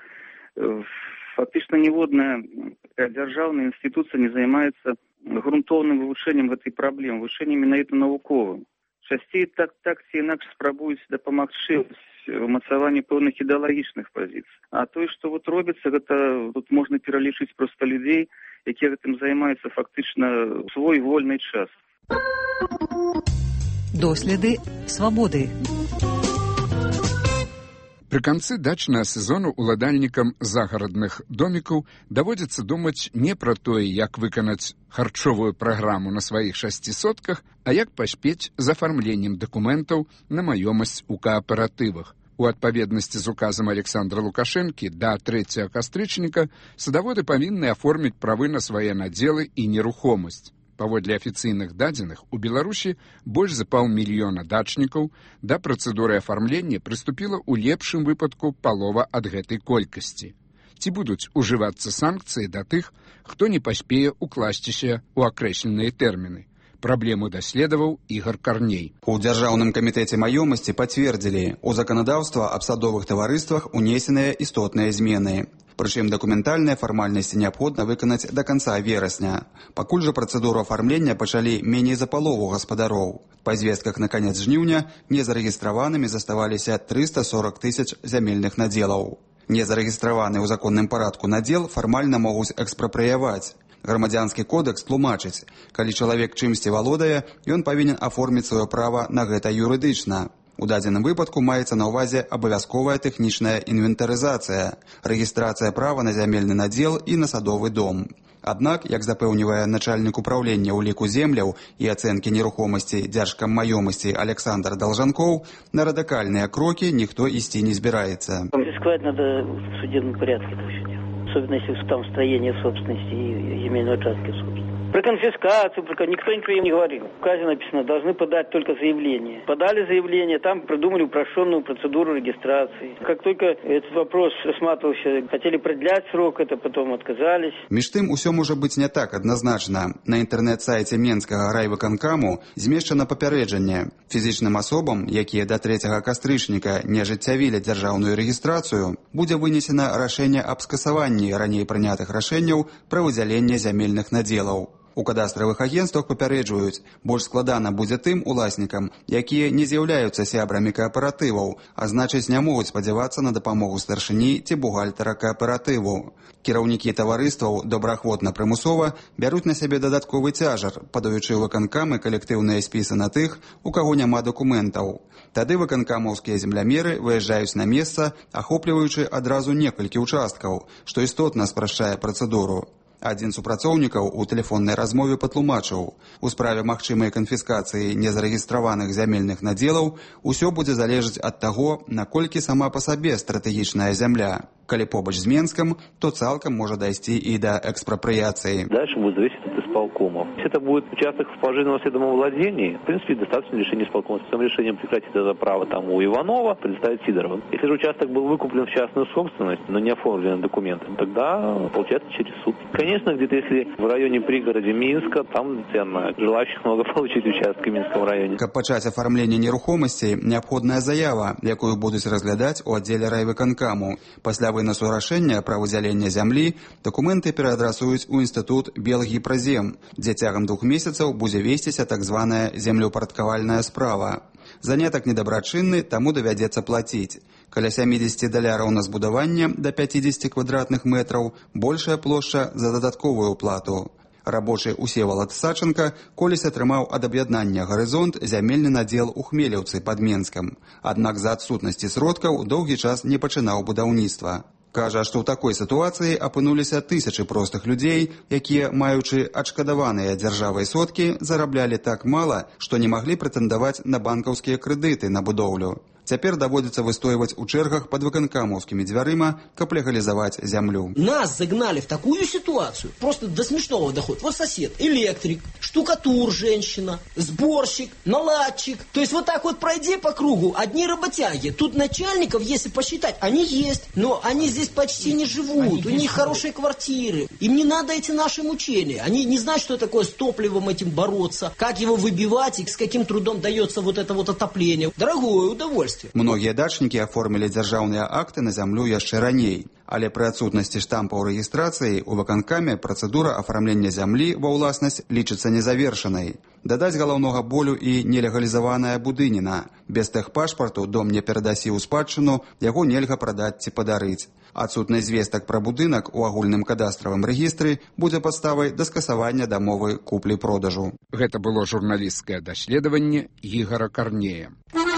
фактычна ніводная дзяржаўная інстытуцыя не займаецца грунтоўным вывучэннем гэтай праблемы, вывучэннем менавіта навуковым. Часцей так ці інакш спрабуюць дапамагчы умацаванню пэўных ідэалагічных пазіцый. А тое, што робіцца, гэта тут можна пералічыць проста людзей, якія гэтым займаюцца фактычна свой вольны час. Доследы свабоды. Пры канцы дачнага сезону уладальнікам загарадных домікаў даводзіцца думаць не пра тое, як выканаць харчовую праграму на сваіх 6 сотках, а як паспець з афармленнем дакументаў на маёмасць у кааператывах. У адпаведнасці з указам Александра Лукашэнкі да 3 кастрычніка садаводы павінны аформіць правы на свае надзелы і нерухомасць. Паводле афіцыйных дадзеных, у Беларусі больш за 500 000 дачнікаў да працэдуры афармлення прыступіла ў лепшым выпадку палова ад гэтай колькасці. Ці будуць ужывацца санкцыі да тых, хто не паспее укласціся ў акрэсленыя тэрміны? Праблему даследаваў Ігар Карней. У Дзяржаўным камітэце маёмасці пацвердзілі, у заканадаўства аб садовых таварыствах унесеныя істотныя змены. Прычым дакументальныя фармальнасці неабходна выканаць да канца верасня. Пакуль жа працэдуру афармлення пачалі меней за палову гаспадароў. Па звестках на канец жніўня незарэгістраванымі заставаліся 340 000 зямельных надзелаў. Незарэгістраваны ў законным парадку надзел фармальна могуць экспрапрыяваць. Грамадзянскі кодэкс тлумачыць, калі чалавек чымсьці валодае, ён павінен аформіць сваё права на гэта юрыдычна. У дадзеным выпадку маецца на ўвазе абавязковая тэхнічная інвентарызацыя, рэгістрацыя права на зямельны надзел і на садовы дом. Аднак, як запэўнівае начальнік управлення ўліку земляў і ацэнкі нерухомасці Дзяржкаммаёмасці Александр Должанков, на радыкальныя крокі ніхто ісці не збіраецца. Конфисковать надо в судебном порядке, особенно если там строение собственности и земельного участка собственности. Про конфискацию, никто ничего не говорил. В указе написано, должны подать только заявление. Подали заявление, там придумали упрощенную процедуру регистрации. Как только этот вопрос рассматривался, хотели продлять срок, это потом отказались. Між тым, усё можа быць не так адназначна. На інтэрнэт-сайце Менскага райвыканкаму змешчана папярэджанне. Фізічным асобам, якія да 3 кастрычніка не ажыццявілі дзяржаўную рэгістрацыю, будзе вынесена рашэнне аб скасаванні раней прынятых рашэнняў пра выдзяленне зямельных надзелаў. У кадастравых агенствах папярэджваюць, больш складана будзе тым уласнікам, якія не з'яўляюцца сябрамі кааператываў, а значыць не могуць спадзявацца на дапамогу старшыні ці бухгалтара кааператыву. Кіраўнікі таварыстваў добраахвотна-прымусова бяруць на сябе дадатковы цяжар, падаючы ў выканкамы калектыўныя спісы на тых, у каго няма дакументаў. Тады выканкамаўскія землямеры выязджаюць на месца, ахопліваючы адразу некалькі участкаў, што істотна спрашчае працэдуру. Адзін з супрацоўнікаў у тэлефоннай размове патлумачыў, у справе магчымай канфіскацыі незарэгістраваных зямельных надзелаў усё будзе залежаць ад таго, наколькі сама па сабе стратэгічная зямля. Калі побач з Менском, то цалкам можа дайсці і да экспропрыяцыі. Дальше будет зависеть от исполкомов. Если это будет участок в положительном наследовом владении, в принципе, достаточно решения исполкома. С этим решением прекратить это право там у Иванова, предоставить Сидорову. Если же участок был выкуплен в частную собственность, но не оформлен документом, тогда получается через суд. Конечно, где-то если в районе пригороде Минска, там ценно. Желающих много получить участки в Минском районе. Каб пачаць афармленне нерухомасцей, неабходная заява, якую будуць разглядаць у аддзеле райвыканкаму. Пасля вынасу рашэння пра выдзяленне зямлі дакументы пераадрасуюць у інстытут Белгіпразем, дзе цягам 2 месяцаў будзе весціся так званая землеўпарадкавальная справа. Занятак недабрачынны, таму давядзецца плаціць. Каля 70 даляраў на збудаванне да 50 квадратных метраў, большая плошча за дадатковую плату. Рабочы Усевалад Саченко колісь атрымаў ад аб'яднання «Гарызонт» зямельны надзел у Хмелеўцы пад Менскам. Аднак за адсутнасці сродкаў доўгі час не пачынаў будаўніцтва. Кажа, што ў такой сітуацыі апынуліся тысячы простых людзей, якія, маючы адшкадаваныя дзяржавай сродкі, зараблялі так мала, што не маглі прэтэндаваць на банкаўскія крэдыты на будоўлю. Цяпер даводзіцца выстойваць у чэргах пад выканкамаўскімі дзвярыма, каб легалізаваць зямлю. Нас загнали в такую ситуацию, просто до смешного доходит. Вот сосед, электрик, штукатур женщина, сборщик, наладчик. То есть вот так вот пройди по кругу, одни работяги. Тут начальников, если посчитать, они есть, но они здесь почти не живут, у них хорошие квартиры. Им не надо эти наши мучения. Они не знают, что такое с топливом этим бороться, как его выбивать и с каким трудом дается вот это вот отопление. Дорогое удовольствие. Многія дачнікі аформілі дзяржаўныя акты на зямлю яшчэ раней, але пры адсутнасці штампаў рэгістрацыі ў выканкаме працэдура афармлення зямлі ва ўласнасць лічыцца незавершанай. Дадаць галаўнога болю і нелегалізаваная будыніна. Без тэхпашпарту дом не перадасі ў спадчыну, яго нельга прадаць ці падарыць. Адсутнасць звестак пра будынак у агульным кадастравым рэгістры будзе падставай да скасавання дамовы куплі-продажу. Гэта было журналісцкае даследаванне Ігора Карнея.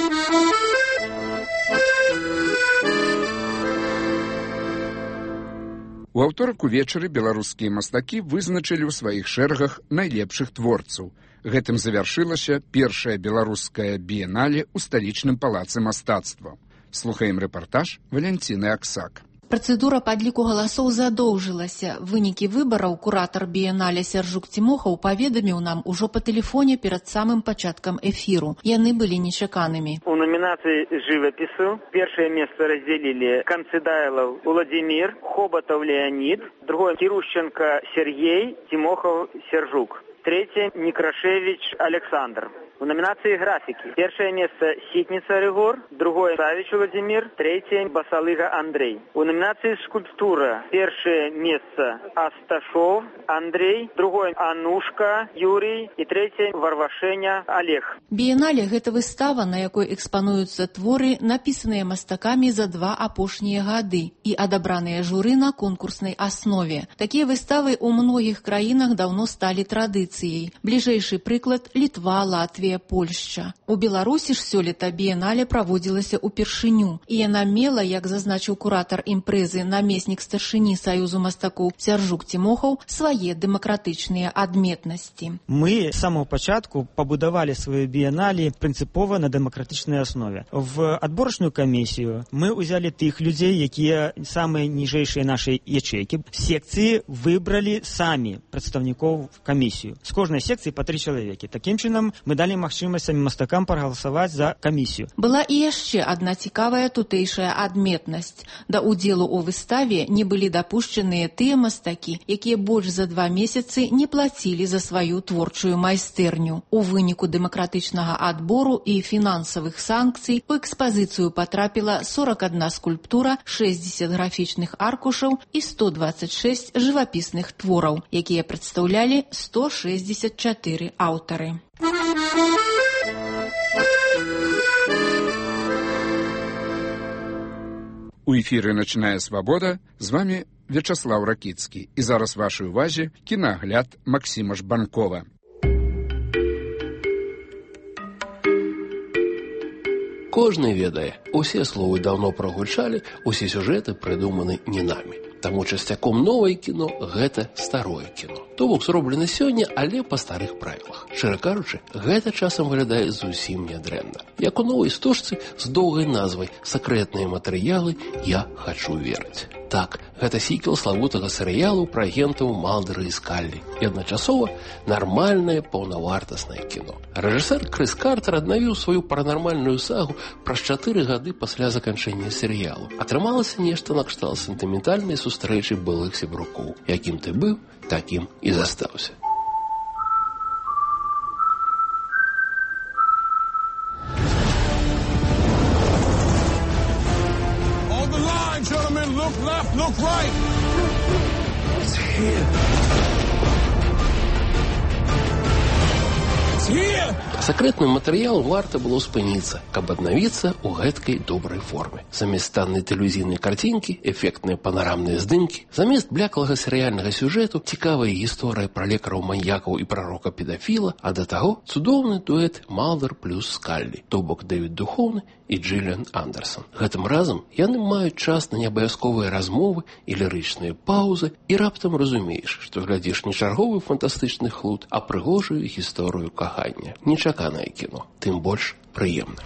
У аўторак увечары беларускія мастакі вызначылі ў сваіх шэрагах найлепшых творцаў. Гэтым завяршылася першая беларуская біенале ў сталічным палацы мастацтва. Слухаем рэпартаж Валянціны Аксак. Працэдура падліку галасоў задоўжылася. Вынікі выбараў куратар біенале Сяржук Цімохаў паведаміў нам ужо па тэлефоне перад самым пачаткам эфіру. Яны былі нечаканымі. У номінацыі жывапісу першае месца раздзелілі Канцыдайлаў Уладзімір, Хоботаў Леонід, другое Кірушченка Сергей, Цімохаў Сяржук. третье Некрашевич Александр. В номинации графики первое место Ситница Ригор, другое Савич Владимир, третье Басалыга Андрей. В номинации скульптура первое место Асташов Андрей, другое Анушка Юрий и третье Варвашеня Олег. Бієнале – гэта выстава, на якой экспануюцца творы, напісаныя мастакамі за 2 апошнія гады і адабраныя журы на конкурснай аснове. Такія выставы ў многіх краінах даўно сталі традыцыяй. Бліжэйшы прыклад – Літва, Латвія, Польшча. У Беларусі ж сёлета біенале праводзілася ўпершыню, і яна мела, як зазначыў куратар імпрэзы, намеснік старшыні Саюзу мастакоў Сяржук Цімохаў, свае дэмакратычныя адметнасці. Мы з самого пачатку пабудавалі сваю біенале прынцыпова на дэмакратычнай аснове. В адборачную камісію мы ўзялі тых людзей, якія самыя ніжэйшыя нашай ячэйкі. Секцыі выбралі самі прадстаўнікоў в камісію. З кожнай секцыі па 3 чалавекі. Такім чынам мы далі магчымасць самім мастакам прагаласаваць за камісію. Была і яшчэ адна цікавая тутэйшая адметнасць. Да ўдзелу ў выставе не былі дапушчаныя тыя мастакі, якія больш за 2 месяцы не плацілі за сваю творчую майстэрню. У выніку дэмакратычнага адбору і фінансавых санкцый у экспазіцыю патрапіла 41 скульптура, 60 графічных аркушаў і 126 жывапісных твораў, якія прадстаўлялі 164 аўтары. У эфіры «Начная свабода» з вами Вячаслав Ракіцкі. І зараз вашій увазі кінагляд Максима Жбанкова. Кожны ведае, усе словы даўно прагучалі, усе сюжэты прыдуманы не намі. Таму часцяком новае кіно – гэта старое кіно. То бок зроблена сёння, але па старых правілах. Шчыра кажучы, гэта часам выглядае зусім нядрэнна. Як у новай стужцы з доўгай назвай «Сакрэтныя матэрыялы. Я хачу верыць». Так, гэта сіквел славутага серыялу пра агентаў Малдера і Скаллі. І адначасова нармальнае, паўнавартаснае кіно. Рэжысэр Крыс Картер аднавіў сваю паранармальную сагу праз 4 гады пасля заканчэння серыялу. Атрымалася нешта накшталт сентыментальнай сустрэчы былых сябрукоў. Якім ты быў, такім і застаўся. Look left, look right. It's here. It's here. Сакрэтным матэрыялам варта было спыніцца, каб аднавіцца ў гэткай добрай форме. Замест таннай тэлевізійнай карцінкі, эфектныя панарамныя здымкі, замест бляклага серыяльнага сюжэту, цікавая гісторыя пра лекараў-маньякаў і прарока-педафіла, а да таго цудоўны дуэт Малдер плюс Скаллі, то бок Дэвід Духоўны і Джиллиан Андерсон. Гэтым разам яны маюць час на неабавязковыя размовы і лірычныя паўзы, і раптам разумееш, што глядзіш не чарговы фантастычны хлуд, а прыгожую гісторыю кахання. Нечаканае кіно, тым больш прыемна.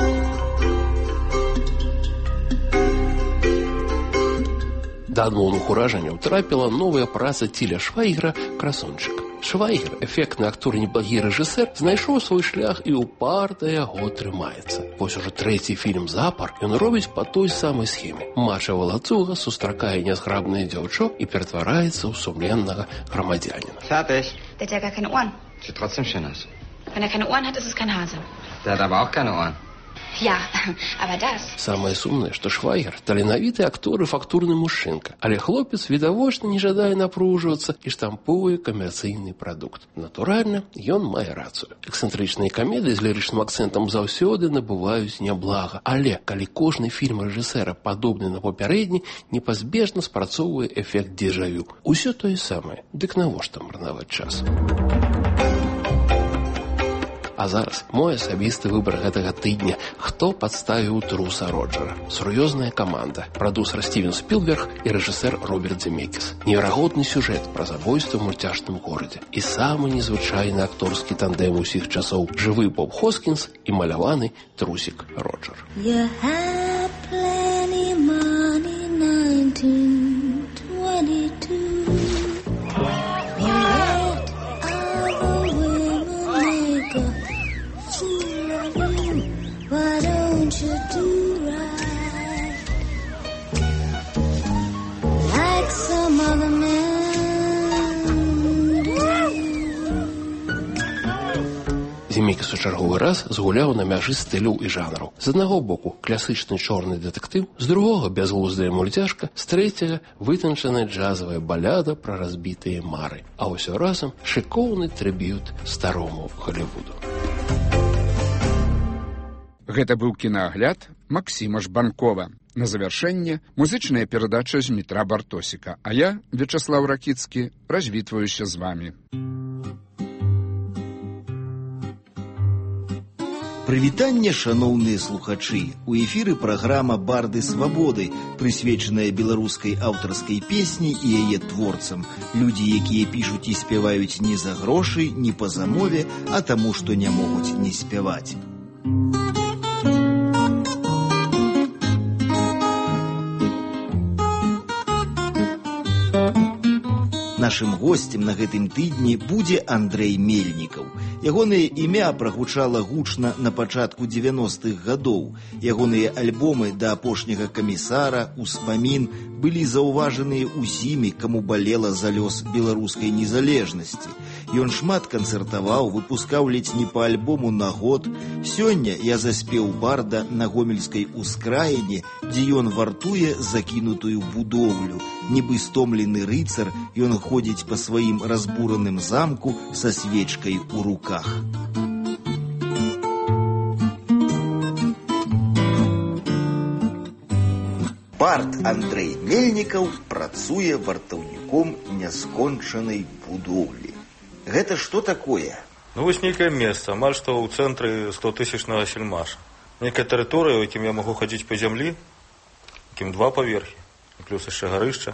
Да адмоўных уражанняў трапіла новая праца Тіля Швайгера «Красунчык». Швайгер, эфектны актор і неблагі рэжысэр, знайшоў свой шлях і ўпарта яго трымаецца. Вось ужо 3-й фільм запар ён робіць па той самай схеме. Маша Валацуга сустракае нязграбнае дзяўчо і ператвараецца ў сумленнага грамадзяніна. Fertig. Der hat ja gar keine Ohren. Sieht trotzdem schön aus. Wenn er keine Ohren hat, ist es kein Hase. Der hat aber auch keine Ohren. Ja, aber das... Самае сумнае, што Швайгер таленавіты актор і фактурны мужчынка, але хлопец відавочна не жадае напружвацца і штампуе камерцыйны прадукт. Натуральна, ён мае рацыю. Эксцэнтрычныя камедыі з лірычным акцэнтам заўсёды набываюць няблага, але калі кожны фільм рэжысэра падобны на папярэдні, непазбежна спрацоўвае эфект дзежавю. Усё тое самае, дык навошта марнаваць час? А зараз мой асабісты выбар гэтага тыдня. Хто падставіў труса Роджера? Сур'ёзная каманда. Прадусер Стівен Спілберг і рэжысэр Роберт Земекіс. Неверагодны сюжэт пра забойства ў мульцяшным горадзе. І самы незвычайны акторскі тандэм усіх часоў. Жывы Боб Хоскінс і маляваны трусік Роджер. You had plenty money 1922. Why don't you do right like some other men do? Земекіс у чарговы раз згуляў на мяжы стыляў і жанраў. З аднаго боку класычны чорны дэтэктыў, з другога бязглуздая мульцяшка, з трэцяга вытанчаная джазавая баляда пра разбітыя мары, а ўсё разам шыкоўны трыб'ют старому Голлівуду. Гэта быў кінаагляд Максіма Жбанкова. На завяршэнне музычная перадача Змітра Бартосіка, а я, Вячаслаў Ракіцкі, развітваюся з вамі. Прывітанне, шаноўныя слухачы. У эфіры праграма «Барды свабоды», прысвечаная беларускай аўтарскай песні і яе творцам. Людзі, якія пішуць і спяваюць не за грошы, не па замове, а таму, што не могуць не спяваць. Нашым госцем на гэтым тыдні будзе Андрэй Мельнікаў. Ягонае імя прагучала гучна на пачатку 90-х гадоў. Ягоныя альбомы «Да апошняга камісара», «Успамін» былі заўважаныя ўсімі, каму балела за лёс беларускай незалежнасці. Ён шмат канцэртаваў, выпускаў ледзь не па альбому на год. Сёння я заспеў барда на гомельскай ускраіне, дзе ён вартуе закінутую будоўлю. Нібы стомлены рыцар, ён ходзіць па сваім разбураным замку са свечкай у руках. Бард Андрэй Мельнікаў працуе вартаўніком няскончанай будоўлі. Гэта што такое? Ну, вось нейкае месца, амаль што ў цэнтры 100-тысячнага сельмаша. Нейкая тэрыторыя, у якім я магу хадзіць па зямлі, якім 2 паверхі, плюс яшчэ гарышча.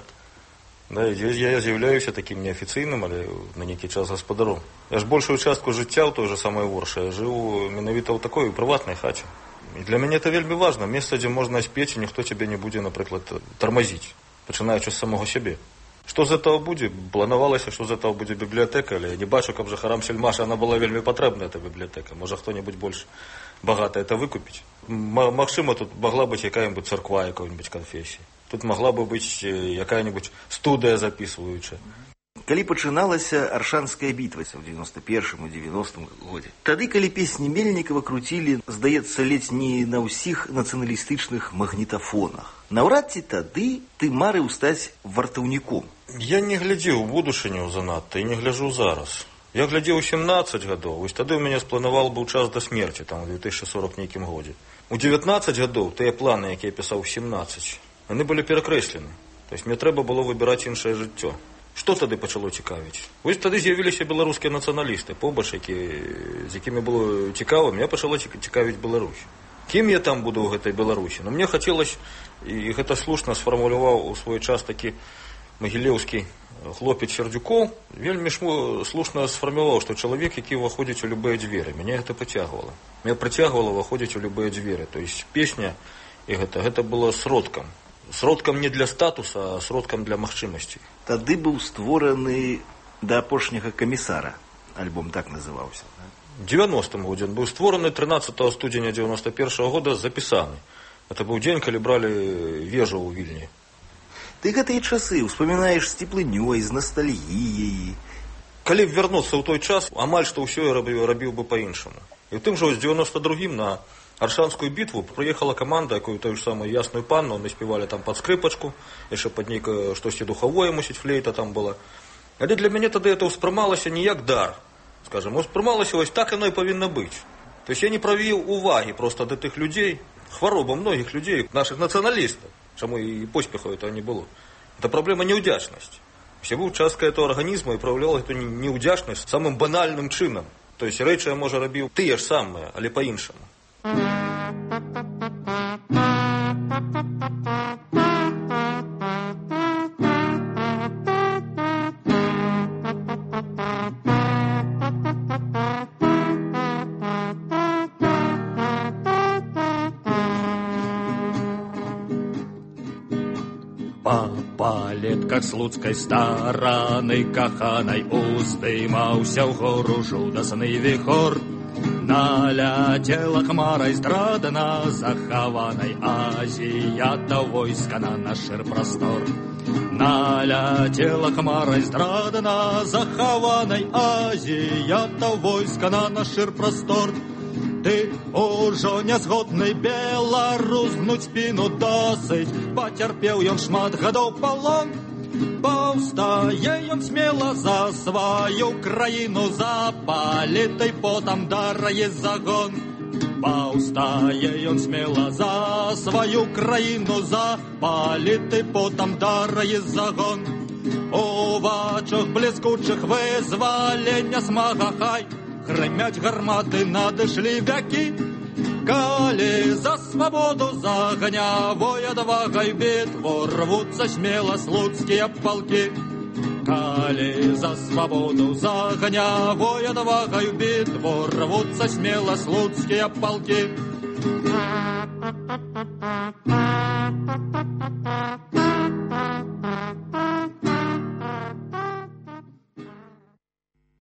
Да, я з'яўляюся такім неафіцыйным, але на нейкі час гаспадаром. Я ж большую частку жыцця ў той жа самай Воршы, я жыў менавіта ў такой прыватнай хаце. І для мяне это вельмі важна, месца, дзе можна спець, і ніхто цябе не будзе, напрыклад, тармазіць, пачынаючы з самого сябе. Што з этого будзе? Планавалася, што з этого будзе бібліятэка, але я не бачу, каб жыхарам сельмаша она была вельмі патрэбна, эта бібліятэка. Можа, хто-небудзь больш багата это выкупіць. Магчыма, тут магла быць якая-небудзь царква якой-небудзь канфесіі. Тут магла бы быць якая-небудзь студыя запісваючая. Калі пачыналася Аршанская бітва ў 91-м і 90-м годзе. Тады, калі песні Мельнікава круцілі, здаецца, ледзь не на ўсіх нацыяналістычных магнітафонах. Наўрад ці тады ты марыў стаць вартаўніком? Я не глядзеў у будучыню занадта і не гляджу зараз. Я глядзеў 17 гадоў, вось тады ў мяне спланаваў быў час да смерці, там у 2040 нейкім годзе. У 19 гадоў тыя планы, якія пісаў 17, яны былі перакрэслены. То есть мне трэба было выбіраць іншае жыццё. Што тады пачало цікавіць? Вось тады з'явіліся беларускія нацыяналісты, побач, з якімі было цікава, мне пачало цікавіць Беларусь. Кім я там буду ў гэтай Беларусі? Но мне хацелось, і гэта слушна сфармуляваў у свой час такі магілеўскі хлопец Сердюкоў, вельмі слушна сфармуляваў, што чалавек, які ўваходзіць у любыя дзверы, мяне гэта прыцягвала. Меня прыцягвала ўваходзіць у любыя дзверы. То есть песня, і гэта было сродкам. Сродкам не для статуса, а сродкам для магчымасцей. Тады быў створаны «Да апошняга камісара». Альбом так называўся. В 90-м годзе. Он быў створаны 13 студзеня 91-го года, запісаны. Это быў дзень, калі бралі вежу ў Вільні. Ты гэтыя часы успамінаеш з цеплынёй, з ностальгіяй. Калі б вярнуцца ў той час, амаль што ўсё я рабіў бы па-іншаму. І ў тым жа, з 92-м на Аршанскую бітву прыехала каманда, якую тую ж самую Ясную Панну, мы спевалі там пад скрыпачку, яшчэ пад нейкае штосьці духавое, мусіць, флейта там была. Але для мяне тады это ўспрымалася не як дар, скажем, ўспрымалася вось так яно і павінна быць. То есть я не правіў увагі проста да тых людзей, хвароба многіх людзей, наших нацыяналістаў, чаму і поспеху это не было. Это праблема неўдзячнасці. Все быў частка этого арганізма і праяўляла эту неўдзячнасць самым банальным чынам. То есть рэчы я, можа, рабіў тыя ж самыя, але па-іншаму. Па палетках слуцкай стараны каханай уздымаўся ўгору жудасны віхор. Наляцела хмарай здрадна захаванай азіята войска на наш простор. Наляцела хмарай здрадна захаванай азіята войска на наш шир простор. Ты ужо нязгодны беларус, гнуць спіну досыць, пацярпеў ён шмат гадоў палон. Паўстае ён смела за сваю краіну, за палітай потам дарае загон. Паўстае ён смела за сваю краіну, за палітай потам дарае загон. У вачах бліскучых вызвалення смага хай, грымяць гарматы, надышлі вякі. Калі за свабоду, за ганявой адвагай бітву рвуцца смела слуцкія палкі. Калі за свабоду, за ганявой адвагай бітву рвуцца смела слуцкія палкі.